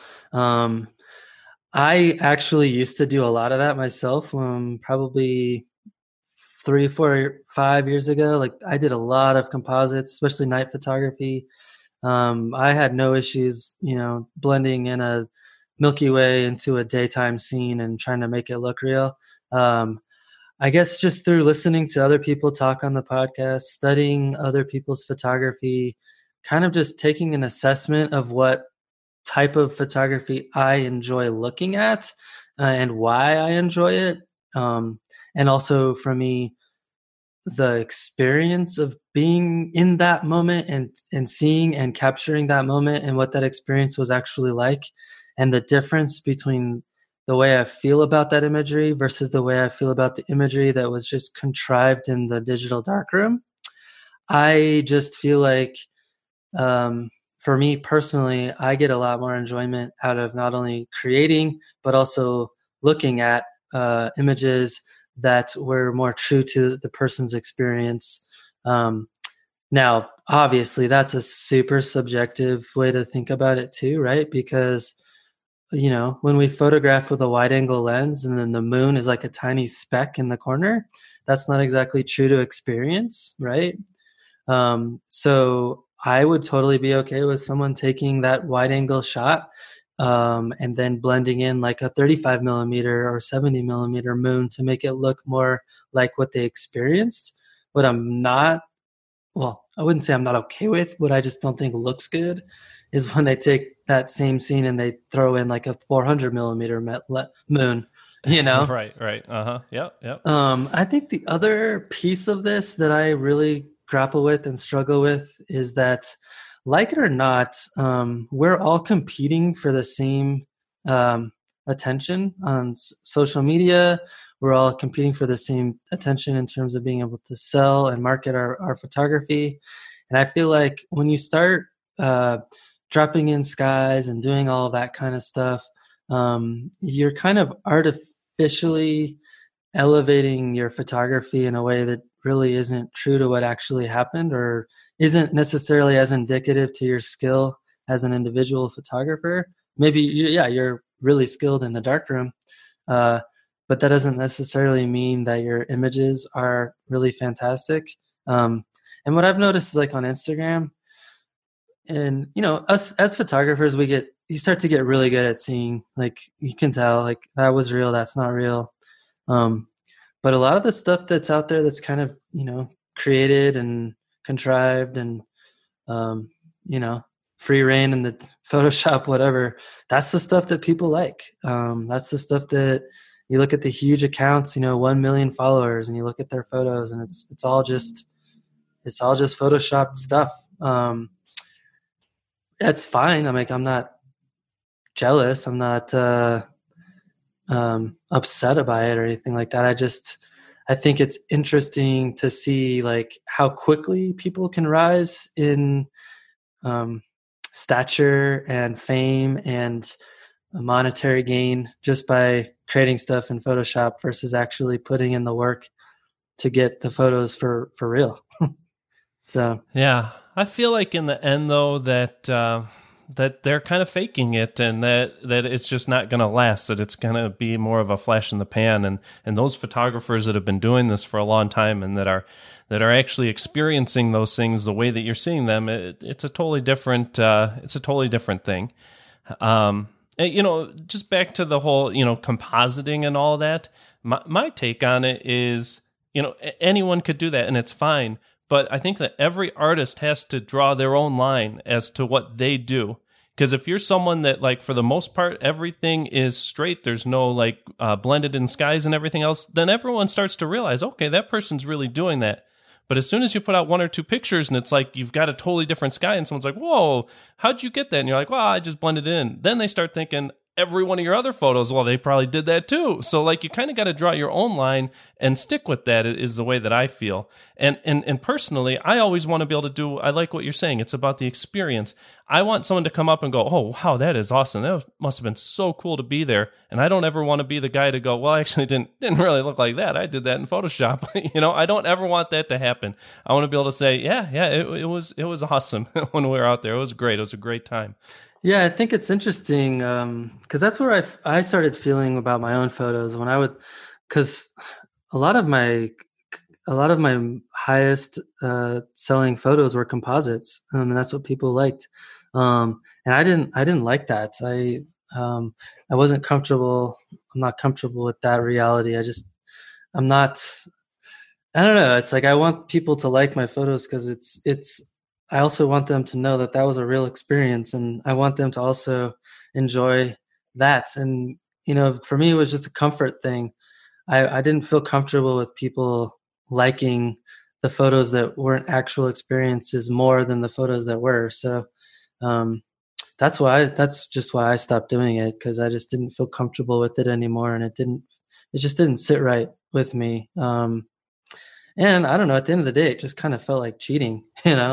I actually used to do a lot of that myself, probably 3, 4, 5 years ago. Like I did a lot of composites, especially night photography. I had no issues, blending in a Milky Way into a daytime scene and trying to make it look real. I guess just through listening to other people talk on the podcast, studying other people's photography, kind of just taking an assessment of what type of photography I enjoy looking at and why I enjoy it. And also for me, the experience of being in that moment and seeing and capturing that moment and what that experience was actually like, and the difference between the way I feel about that imagery versus the way I feel about the imagery that was just contrived in the digital darkroom. I just feel like, for me personally, I get a lot more enjoyment out of not only creating, but also looking at images that were more true to the person's experience. Now, obviously, that's a super subjective way to think about it too, right? Because, when we photograph with a wide angle lens and then the moon is like a tiny speck in the corner, that's not exactly true to experience, right? So I would totally be okay with someone taking that wide angle shot and then blending in like a 35 millimeter or 70 millimeter moon to make it look more like what they experienced. What I'm not, well, I wouldn't say I'm not okay with, what I just don't think looks good is when they take that same scene and they throw in like a 400 millimeter moon, Right. Yep. I think the other piece of this that I really grapple with and struggle with is that, like it or not, we're all competing for the same attention on social media. We're all competing for the same attention in terms of being able to sell and market our photography. And I feel like when you start dropping in skies and doing all that kind of stuff, you're kind of artificially elevating your photography in a way that really isn't true to what actually happened or isn't necessarily as indicative to your skill as an individual photographer. Maybe, you're really skilled in the darkroom, but that doesn't necessarily mean that your images are really fantastic. And what I've noticed is like on Instagram, and us as photographers, you start to get really good at seeing, like, you can tell like that was real, that's not real. But a lot of the stuff that's out there that's kind of, created and contrived and, free reign in the Photoshop, whatever, that's the stuff that people like. That's the stuff that you look at the huge accounts, 1 million followers, and you look at their photos, and it's all just photoshopped stuff. That's fine. I'm not jealous. I'm not upset by it or anything like that. I think it's interesting to see like how quickly people can rise in stature and fame and monetary gain just by creating stuff in Photoshop versus actually putting in the work to get the photos for real. So yeah, I feel like in the end though that they're kind of faking it, and that it's just not going to last, that it's going to be more of a flash in the pan. And those photographers that have been doing this for a long time and that are actually experiencing those things the way that you're seeing them, it's a totally different thing. And, just back to the whole, compositing and all that, my take on it is, anyone could do that and it's fine. But I think that every artist has to draw their own line as to what they do. Because if you're someone that, like, for the most part, everything is straight, there's no, like, blended in skies and everything else, then everyone starts to realize, okay, that person's really doing that. But as soon as you put out one or two pictures and it's like you've got a totally different sky and someone's like, whoa, how'd you get that? And you're like, well, I just blended it in. Then they start thinking, every one of your other photos, well, they probably did that too. So like you kind of got to draw your own line and stick with that is the way that I feel. And personally, I always want to be able to I like what you're saying. It's about the experience. I want someone to come up and go, oh, wow, that is awesome. That must have been so cool to be there. And I don't ever want to be the guy to go, well, I actually didn't really look like that. I did that in Photoshop. I don't ever want that to happen. I want to be able to say, yeah, it was awesome when we were out there. It was great. It was a great time. Yeah, I think it's interesting because that's where I started feeling about my own photos because a lot of my highest selling photos were composites, and that's what people liked. And I didn't like that. I wasn't comfortable. I'm not comfortable with that reality. I'm not. I don't know. It's like I want people to like my photos because it's. I also want them to know that was a real experience, and I want them to also enjoy that. And, for me, it was just a comfort thing. I didn't feel comfortable with people liking the photos that weren't actual experiences more than the photos that were. So that's just why I stopped doing it, because I just didn't feel comfortable with it anymore. And it just didn't sit right with me. And I don't know, at the end of the day, it just kind of felt like cheating,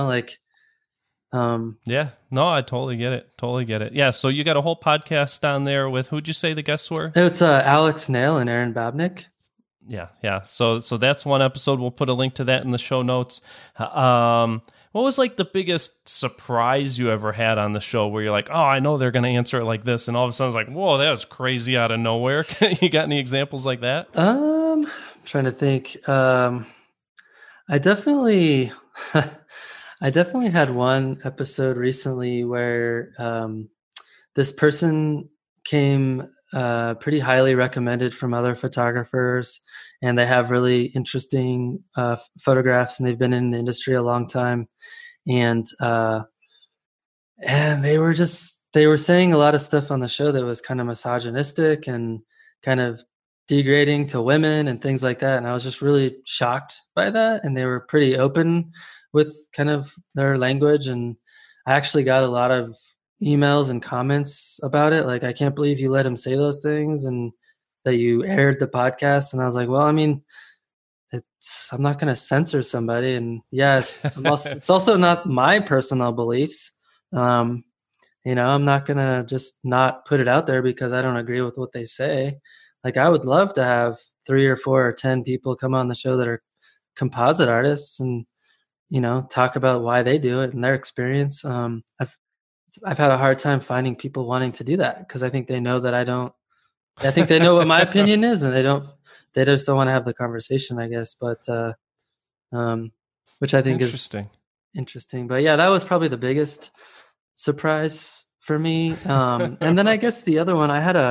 yeah, no, I totally get it. Yeah, so you got a whole podcast down there with, who'd you say the guests were? It's Alex Nail and Aaron Babnick. Yeah. So that's one episode. We'll put a link to that in the show notes. What was like the biggest surprise you ever had on the show where you're like, oh, I know they're going to answer it like this, and all of a sudden it's like, whoa, that was crazy out of nowhere. You got any examples like that? I'm trying to think. I definitely had one episode recently where this person came pretty highly recommended from other photographers, and they have really interesting photographs, and they've been in the industry a long time. And they were saying a lot of stuff on the show that was kind of misogynistic and kind of degrading to women and things like that. And I was just really shocked by that. And they were pretty open with kind of their language. And I actually got a lot of emails and comments about it. Like, I can't believe you let him say those things and that you aired the podcast. And I was like, well, I mean, I'm not going to censor somebody. And yeah, it's also not my personal beliefs. I'm not going to just not put it out there because I don't agree with what they say. Like, I would love to have 3 or 4 or 10 people come on the show that are composite artists and, talk about why they do it and their experience. I've had a hard time finding people wanting to do that because I think they know that I don't. I think they know what my opinion is, and they just don't want to have the conversation, I guess. But which I think is interesting. But yeah, that was probably the biggest surprise for me. And then I guess the other one, I had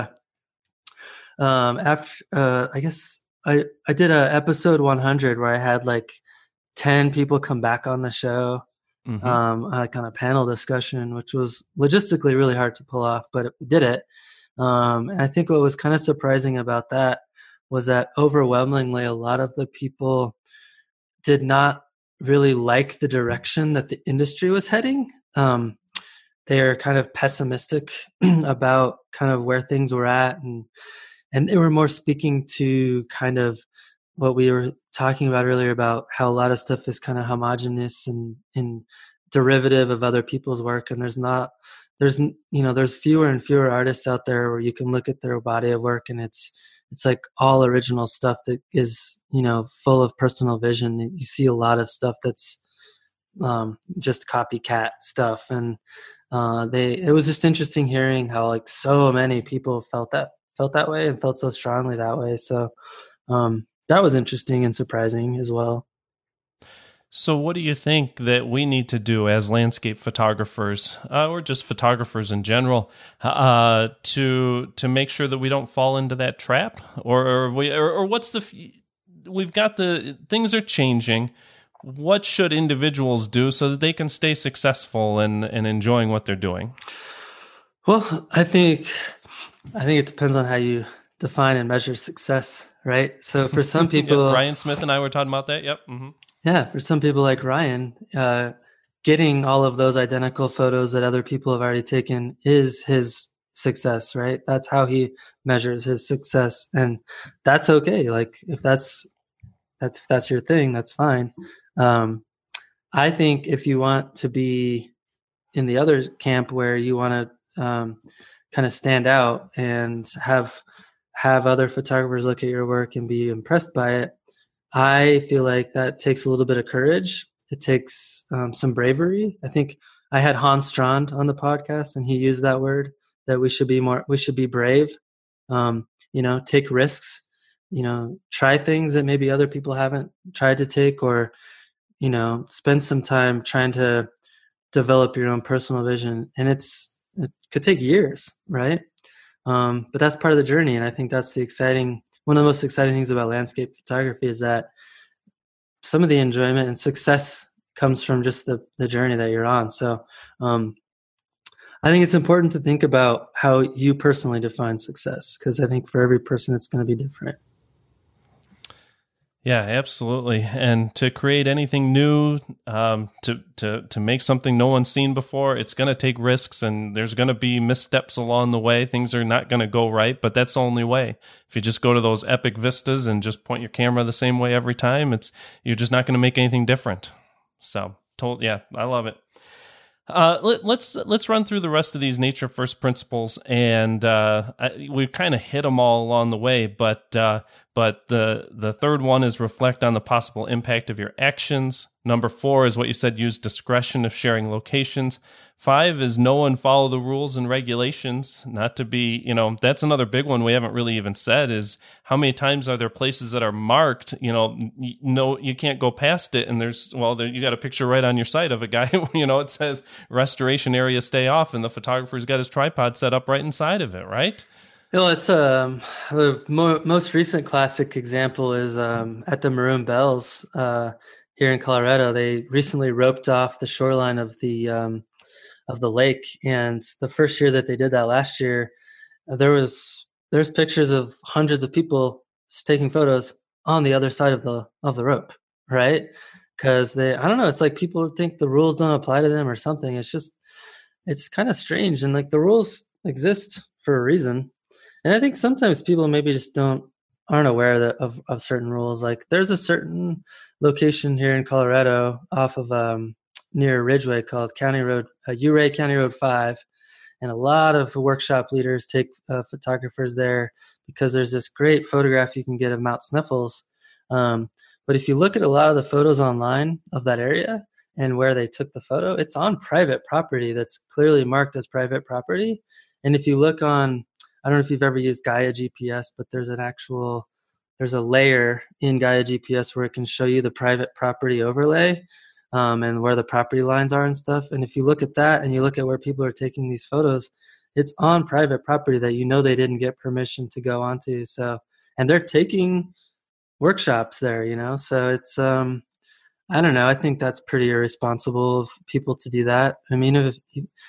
I guess I did a episode 100 where I had like 10 people come back on the show, like on a panel discussion, which was logistically really hard to pull off, but we did it. And I think what was kind of surprising about that was that overwhelmingly a lot of the people did not really like the direction that the industry was heading. They are kind of pessimistic about kind of where things were at, and they were more speaking to kind of what we were talking about earlier about how a lot of stuff is kind of homogenous and derivative of other people's work, and there's fewer and fewer artists out there where you can look at their body of work and it's like all original stuff that is full of personal vision. You see a lot of stuff that's just copycat stuff, and it was just interesting hearing how like so many people felt that way and felt so strongly that way. So that was interesting and surprising as well. So what do you think that we need to do as landscape photographers, or just photographers in general, to make sure that we don't fall into that trap? Or what's we've got things are changing. What should individuals do so that they can stay successful and enjoying what they're doing? Well, I think it depends on how you define and measure success, right? So for some people, yep, Ryan Smith and I were talking about that. Yep. Mm-hmm. Yeah, for some people like Ryan, getting all of those identical photos that other people have already taken is his success, right? That's how he measures his success, and that's okay. Like if that's your thing, that's fine. I think if you want to be in the other camp where you want to kind of stand out and have other photographers look at your work and be impressed by it, I feel like that takes a little bit of courage. It takes some bravery. I think I had Hans Strand on the podcast, and he used that word, that we should be brave. Take risks, try things that maybe other people haven't tried to take, or, spend some time trying to develop your own personal vision. And it could take years, right? But that's part of the journey. And I think that's one of the most exciting things about landscape photography is that some of the enjoyment and success comes from just the journey that you're on. So I think it's important to think about how you personally define success, because I think for every person it's going to be different. Yeah, absolutely. And to create anything new, to make something no one's seen before, it's going to take risks, and there's going to be missteps along the way. Things are not going to go right, but that's the only way. If you just go to those epic vistas and just point your camera the same way every time, you're just not going to make anything different. So, yeah, I love it. Let's run through the rest of these nature first principles, and we've kind of hit them all along the way. But the third one is reflect on the possible impact of your actions. Number 4 is what you said: use discretion if sharing locations. 5 is know and follow the rules and regulations. Not to be, that's another big one we haven't really even said, is how many times are there places that are marked, you can't go past it, and you got a picture right on your site of a guy, it says restoration area, stay off, and the photographer's got his tripod set up right inside of it, right? Well, it's the most recent classic example is at the Maroon Bells here in Colorado. They recently roped off the shoreline of the lake, and the first year that they did that, last year, there's pictures of hundreds of people taking photos on the other side of the rope, right? Because I don't know, it's like people think the rules don't apply to them or something. It's kind of strange, and like the rules exist for a reason. And I think sometimes people maybe just aren't aware of certain rules. Like there's a certain location here in Colorado off of near Ridgeway called Ouray County Road 5, and a lot of workshop leaders take photographers there because there's this great photograph you can get of Mount Sniffles. But if you look at a lot of the photos online of that area and where they took the photo, it's on private property that's clearly marked as private property. And if you look on, I don't know if you've ever used Gaia GPS, but there's a layer in Gaia GPS where it can show you the private property overlay and where the property lines are and stuff. And if you look at that and you look at where people are taking these photos, it's on private property that they didn't get permission to go onto. So, and they're taking workshops there, so it's I don't know. I think that's pretty irresponsible of people to do that. I mean,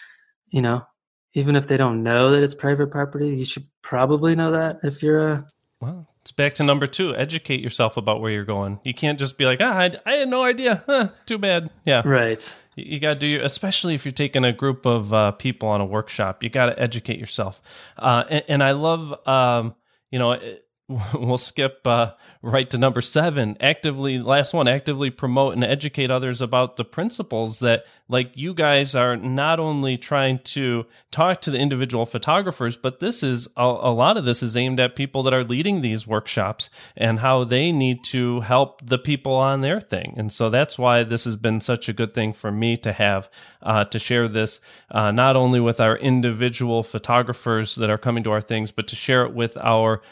even if they don't know that it's private property, you should probably know that if you're Well, it's back to number 2. Educate yourself about where you're going. You can't just be like, I had no idea. Too bad. Yeah. Right. You got to do especially if you're taking a group of people on a workshop, you got to educate yourself. And I love, we'll skip right to number 7. Actively promote and educate others about the principles that, like, you guys are not only trying to talk to the individual photographers, but this is a lot of this is aimed at people that are leading these workshops and how they need to help the people on their thing. And so that's why this has been such a good thing for me to have to share this, not only with our individual photographers that are coming to our things, but to share it with our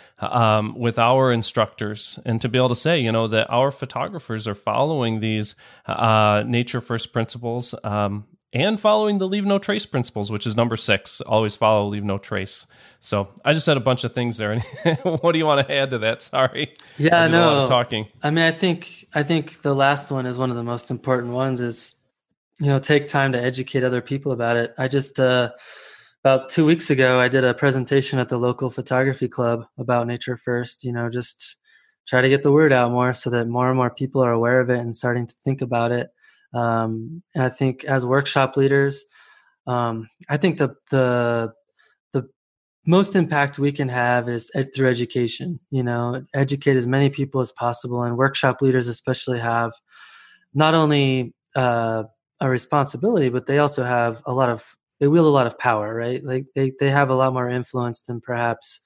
instructors, and to be able to say, that our photographers are following these nature first principles, and following the leave no trace principles, which is number 6. Always follow, leave no trace. So I just said a bunch of things there. What do you want to add to that? Sorry. Yeah, a lot of talking. I mean, I think the last one is one of the most important ones. Is take time to educate other people about it. I just about 2 weeks ago, I did a presentation at the local photography club about Nature First, just try to get the word out more so that more and more people are aware of it and starting to think about it. And I think as workshop leaders, I think the most impact we can have is through education, educate as many people as possible. And workshop leaders especially have not only a responsibility, but they also have they wield a lot of power, right? Like they have a lot more influence than perhaps,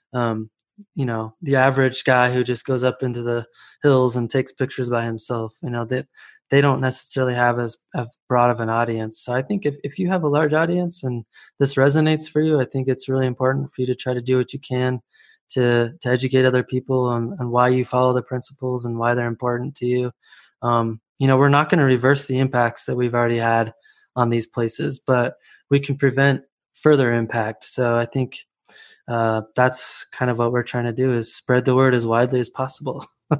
the average guy who just goes up into the hills and takes pictures by himself. They don't necessarily have as broad of an audience. So I think if you have a large audience and this resonates for you, I think it's really important for you to try to do what you can to educate other people on why you follow the principles and why they're important to you. We're not going to reverse the impacts that we've already had on these places, but we can prevent further impact. So I think that's kind of what we're trying to do, is spread the word as widely as possible.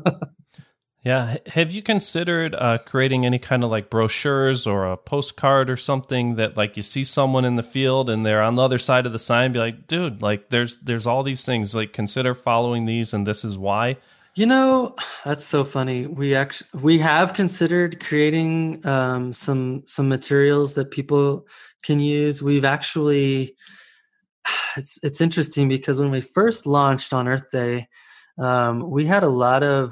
Yeah. Have you considered creating any kind of like brochures or a postcard or something that, like, you see someone in the field and they're on the other side of the sign, be like, dude, like there's all these things, like, consider following these and this is why? That's so funny. We have considered creating some materials that people can use. We've actually, it's interesting because when we first launched on Earth Day, we had a lot of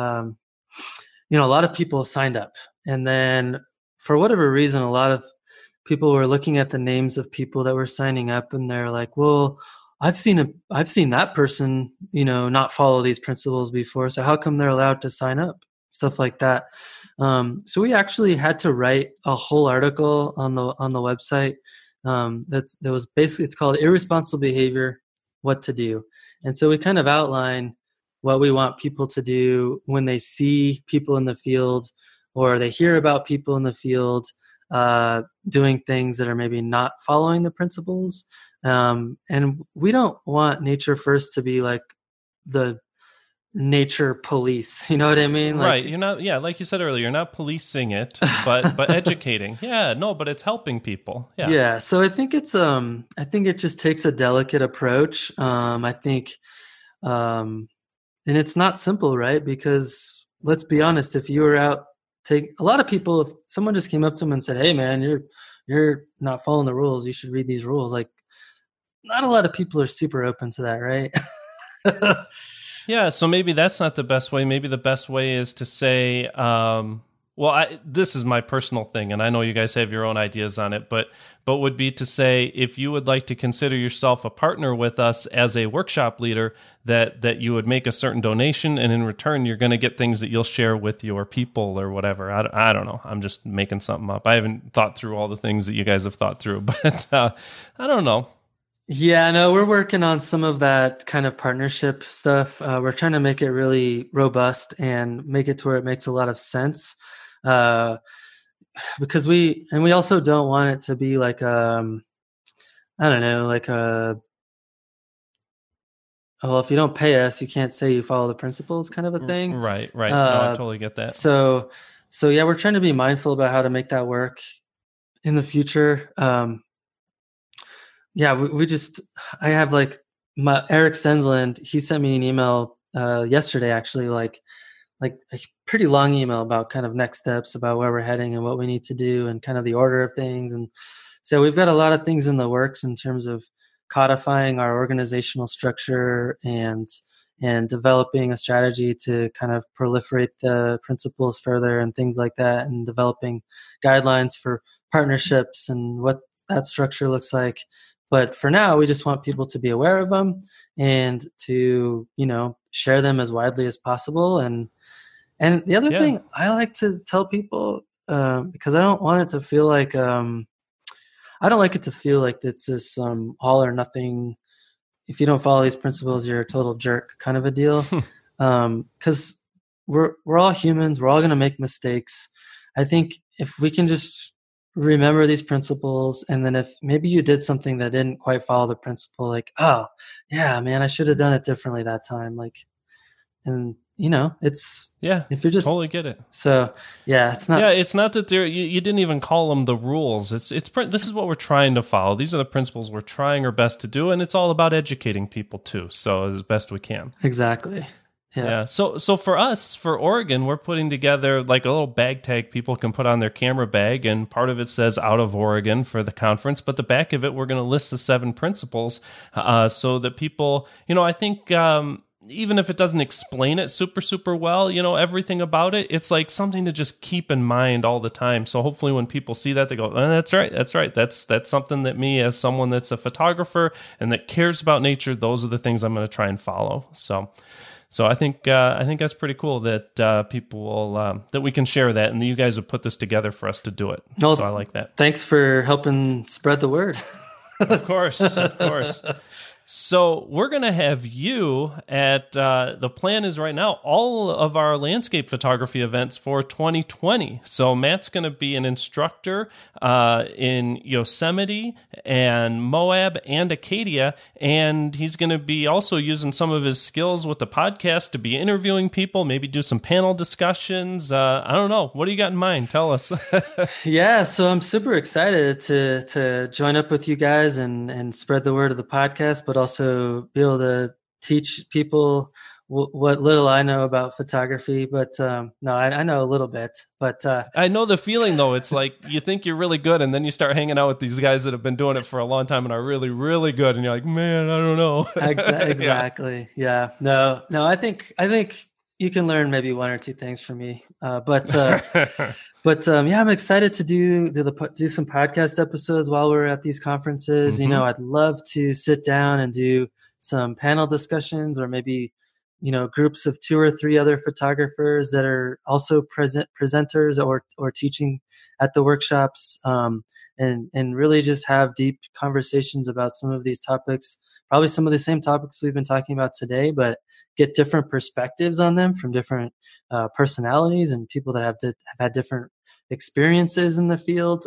people signed up, and then for whatever reason, a lot of people were looking at the names of people that were signing up, and they're like, well, I've seen that person, not follow these principles before. So how come they're allowed to sign up? Stuff like that. So we actually had to write a whole article on the website. That was basically, it's called Irresponsible Behavior, What to Do. And so we kind of outline what we want people to do when they see people in the field, or they hear about people in the field doing things that are maybe not following the principles. And we don't want Nature First to be like the nature police. You know what I mean? Right. You're not, like you said earlier, you're not policing it, but educating. Yeah, no, but it's helping people. Yeah. Yeah. So I think I think it just takes a delicate approach. I think, and it's not simple, right? Because let's be honest, if you were out, a lot of people, if someone just came up to them and said, hey man, you're not following the rules, you should read these rules. Like, not a lot of people are super open to that, right? Yeah, so maybe that's not the best way. Maybe the best way is to say, this is my personal thing, and I know you guys have your own ideas on it, but would be to say, if you would like to consider yourself a partner with us as a workshop leader, that you would make a certain donation, and in return, you're going to get things that you'll share with your people or whatever. I don't know. I'm just making something up. I haven't thought through all the things that you guys have thought through, but I don't know. Yeah, no, we're working on some of that kind of partnership stuff. We're trying to make it really robust and make it to where it makes a lot of sense. Because we also don't want it to be like, I don't know, like well, if you don't pay us, you can't say you follow the principles kind of a thing. Right. No, I totally get that. So yeah, we're trying to be mindful about how to make that work in the future. Yeah, I have like Eric Stensland, he sent me an email yesterday, actually, like a pretty long email about kind of next steps about where we're heading and what we need to do and kind of the order of things. And so we've got a lot of things in the works in terms of codifying our organizational structure and developing a strategy to kind of proliferate the principles further and things like that, and developing guidelines for partnerships and what that structure looks like. But for now, we just want people to be aware of them and to, share them as widely as possible. And the other thing I like to tell people, because I don't want it to feel like, I don't like it to feel like it's this all or nothing. If you don't follow these principles, you're a total jerk kind of a deal. Because we're all humans. We're all going to make mistakes. I think if we can just remember these principles, and then if maybe you did something that didn't quite follow the principle, like, oh yeah, man, I should have done it differently that time. Like, and it's if you're just totally get it. So it's not. Yeah, it's not that you didn't even call them the rules. This is what we're trying to follow. These are the principles we're trying our best to do, and it's all about educating people too. So as best we can. Exactly. Yeah. So for us, for Oregon, we're putting together like a little bag tag people can put on their camera bag, and part of it says "Out of Oregon" for the conference, but the back of it we're going to list the 7 principles, so that people, I think. Even if it doesn't explain it super well, everything about it, it's like something to just keep in mind all the time. So hopefully when people see that, they go, oh, that's right. That's something that me, as someone that's a photographer and that cares about nature, those are the things I'm going to try and follow. So I think that's pretty cool that people will, that we can share that, and you guys have put this together for us to do it. Well, so I like that. Thanks for helping spread the word. Of course. So we're going to have you at, the plan is right now, all of our landscape photography events for 2020. So Matt's going to be an instructor in Yosemite and Moab and Acadia, and he's going to be also using some of his skills with the podcast to be interviewing people, maybe do some panel discussions. I don't know. What do you got in mind? Tell us. Yeah, so I'm super excited to join up with you guys and spread the word of the podcast, but also be able to teach people what little I know about photography. But no, I know a little bit. But I know the feeling, though. It's like you think you're really good, and then you start hanging out with these guys that have been doing it for a long time and are really, really good, and you're like, man, I don't know. Exactly. Yeah. No. I think you can learn maybe 1 or 2 things from me. But I'm excited to do some podcast episodes while we're at these conferences. Mm-hmm. I'd love to sit down and do some panel discussions, or maybe, groups of 2 or 3 other photographers that are also presenters or teaching at the workshops, and really just have deep conversations about some of these topics, probably some of the same topics we've been talking about today, but get different perspectives on them from different personalities and people that have had different experiences in the field.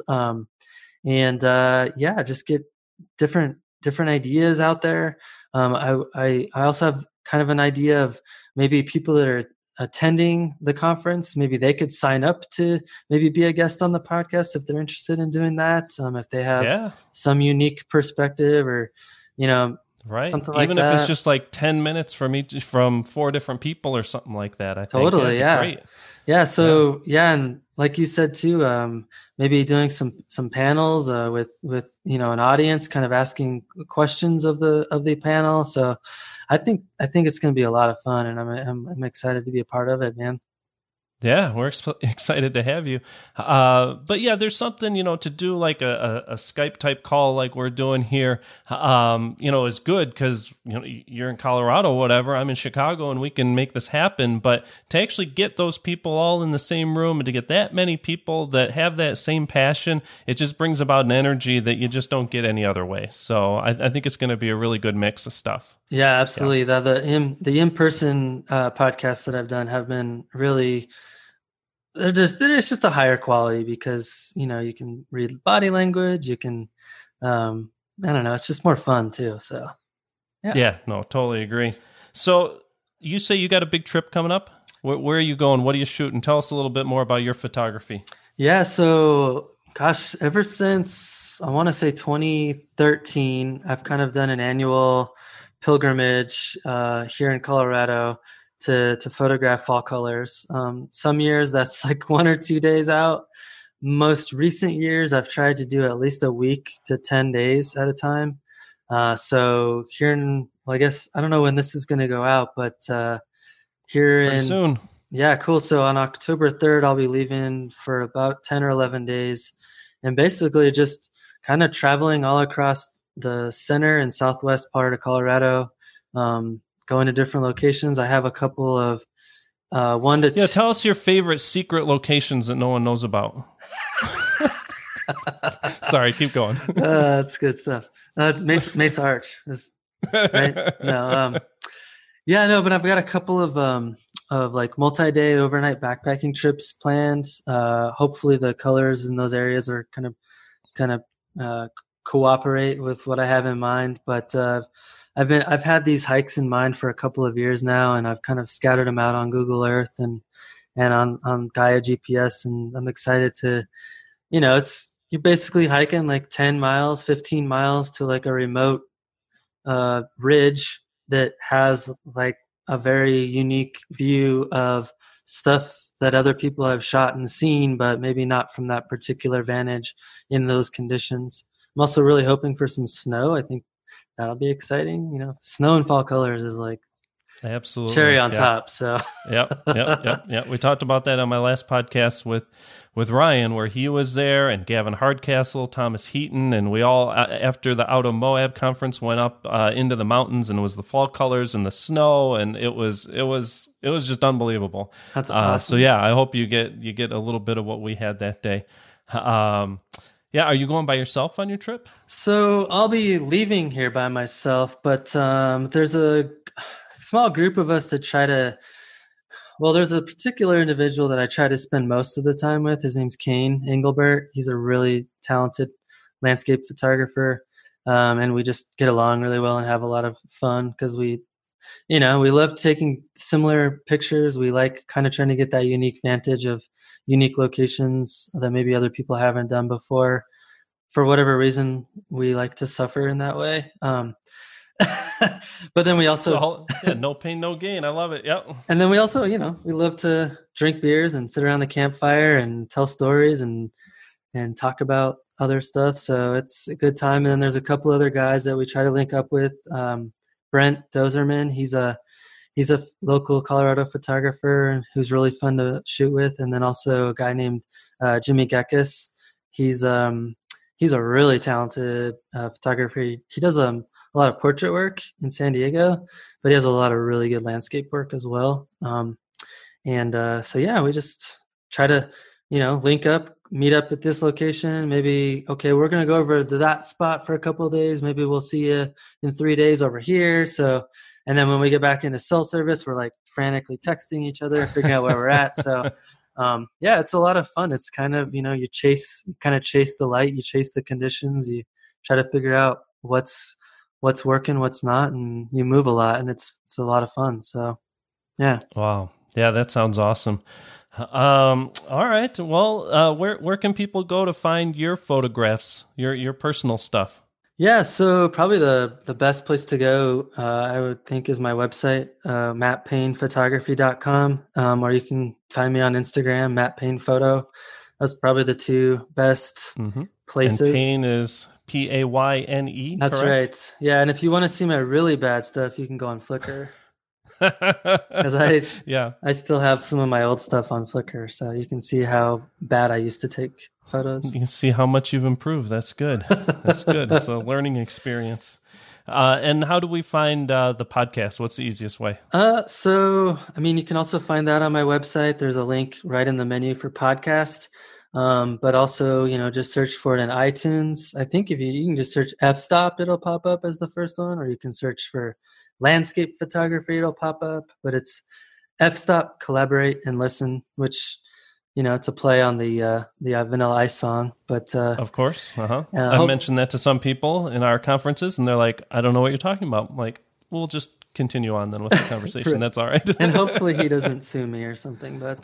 Just get different ideas out there. I also have kind of an idea of maybe people that are attending the conference, maybe they could sign up to maybe be a guest on the podcast if they're interested in doing that. If they have some unique perspective, or, right. something like even that. If it's just like 10 minutes from 4 different people or something like that. I think totally. Yeah. Great. Yeah. So and like you said too, maybe doing some panels with an audience, kind of asking questions of the panel. So I think it's going to be a lot of fun, and I'm excited to be a part of it, man. Yeah, we're excited to have you. But yeah, there's something, to do like a Skype type call like we're doing here, is good because, you're in Colorado, whatever. I'm in Chicago, and we can make this happen. But to actually get those people all in the same room and to get that many people that have that same passion, it just brings about an energy that you just don't get any other way. So I think it's going to be a really good mix of stuff. Yeah, absolutely. Yeah. The in-person podcasts that I've done have been really, it's just a higher quality because, you can read body language, you can, I don't know, it's just more fun too. So, yeah, no, totally agree. So you say you got a big trip coming up? Where are you going? What are you shooting? Tell us a little bit more about your photography. Yeah, so gosh, ever since I want to say 2013, I've kind of done an annual pilgrimage here in Colorado to photograph fall colors. Some years that's like 1 or 2 days out. Most recent years, I've tried to do at least a week to 10 days at a time. So here in, well, I guess, I don't know when this is going to go out, but here Pretty in soon. Yeah, cool. So on October 3rd, I'll be leaving for about 10 or 11 days and basically just kind of traveling all across the center and southwest part of Colorado, going to different locations. I have a couple of tell us your favorite secret locations that no one knows about. Sorry, keep going. That's good stuff. Mesa Arch is right. No, but I've got a couple of like multi-day overnight backpacking trips planned. Hopefully the colors in those areas are kind of cooperate with what I have in mind. But I've had these hikes in mind for a couple of years now, and I've kind of scouted them out on Google Earth and on Gaia GPS, and I'm excited to, you're basically hiking like 10 miles, 15 miles to like a remote ridge that has like a very unique view of stuff that other people have shot and seen, but maybe not from that particular vantage in those conditions. I'm also really hoping for some snow. I think that'll be exciting. Snow and fall colors is like absolutely cherry on top. So Yep. We talked about that on my last podcast with Ryan, where he was there, and Gavin Hardcastle, Thomas Heaton, and we all, after the Out of Moab conference, went up into the mountains, and it was the fall colors and the snow, and it was just unbelievable. That's awesome. So yeah, I hope you get a little bit of what we had that day. Are you going by yourself on your trip? So I'll be leaving here by myself, but there's a small group of us that there's a particular individual that I try to spend most of the time with. His name's Kane Engelbert. He's a really talented landscape photographer. And we just get along really well and have a lot of fun because we love taking similar pictures. We like kind of trying to get that unique vantage of unique locations that maybe other people haven't done before. For whatever reason, we like to suffer in that way. But then we also no pain, no gain. I love it. Yep. And then we also, we love to drink beers and sit around the campfire and tell stories and talk about other stuff. So it's a good time. And then there's a couple other guys that we try to link up with. Brent Dozerman, he's a local Colorado photographer who's really fun to shoot with. And then also a guy named Jimmy Gekas. He's a really talented photographer. He does a lot of portrait work in San Diego, but he has a lot of really good landscape work as well. We just try to, link up, meet up at this location. Maybe, okay, we're going to go over to that spot for a couple of days. Maybe we'll see you in 3 days over here. So, and then when we get back into cell service, we're like frantically texting each other, figuring out where we're at. So, it's a lot of fun. It's kind of, you chase the light, you chase the conditions, you try to figure out what's working, what's not, and you move a lot, and it's a lot of fun. So, yeah. Wow. Yeah, that sounds awesome. All right. Well, where can people go to find your photographs, your personal stuff? Yeah, so probably the best place to go, I would think, is my website, mattpaynephotography.com, or you can find me on Instagram, mattpaynephoto. That's probably the two best places. And Payne is Payne. That's correct? Right. Yeah, and if you want to see my really bad stuff, you can go on Flickr. Because I still have some of my old stuff on Flickr, so you can see how bad I used to take photos. You can see how much you've improved. That's good. That's good. It's a learning experience. And how do we find the podcast? What's the easiest way? You can also find that on my website. There's a link right in the menu for podcast. But also, just search for it in iTunes. I think if you can just search f-stop, it'll pop up as the first one, or you can search for landscape photography, it'll pop up. But it's f-stop, collaborate, and listen, which, it's a play on the Vanilla Ice song. But of course, I've mentioned that to some people in our conferences, and they're like, "I don't know what you're talking about." I'm like, we'll just continue on then with the conversation. Right. That's all right. And hopefully he doesn't sue me or something. But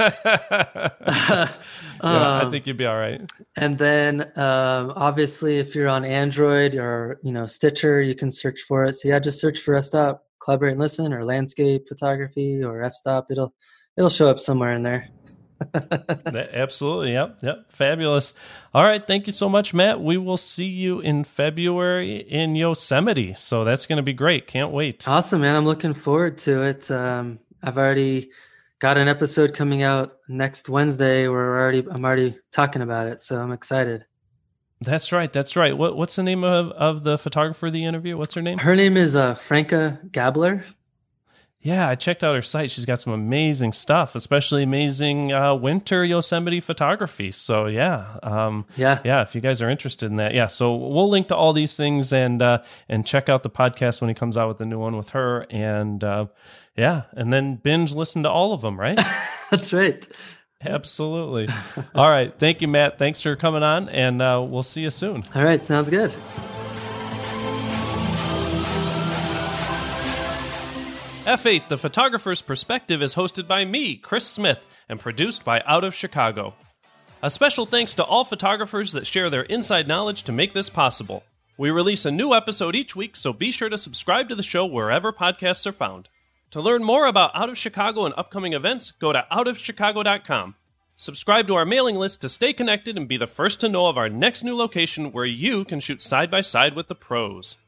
I think you'd be all right. And then obviously, if you're on Android or Stitcher, you can search for it. So yeah, just search for F-Stop Collaborate and Listen or Landscape Photography or F-Stop. It'll show up somewhere in there. Absolutely. Yep. Fabulous. All right. Thank you so much, Matt. We will see you in February in Yosemite. So that's going to be great. Can't wait. Awesome, man. I'm looking forward to it. I've already got an episode coming out next Wednesday where I'm already talking about it. So I'm excited. That's right. What's the name of the photographer of the interview? What's her name? Her name is Franca Gabler. Yeah, I checked out her site. She's got some amazing stuff, especially amazing winter Yosemite photography. So yeah, if you guys are interested in that, yeah. So we'll link to all these things and check out the podcast when he comes out with the new one with her, and and then binge listen to all of them. Right? That's right. Absolutely. All right. Thank you, Matt. Thanks for coming on, and we'll see you soon. All right. Sounds good. F8, The Photographer's Perspective, is hosted by me, Chris Smith, and produced by Out of Chicago. A special thanks to all photographers that share their inside knowledge to make this possible. We release a new episode each week, so be sure to subscribe to the show wherever podcasts are found. To learn more about Out of Chicago and upcoming events, go to outofchicago.com. Subscribe to our mailing list to stay connected and be the first to know of our next new location where you can shoot side by side with the pros.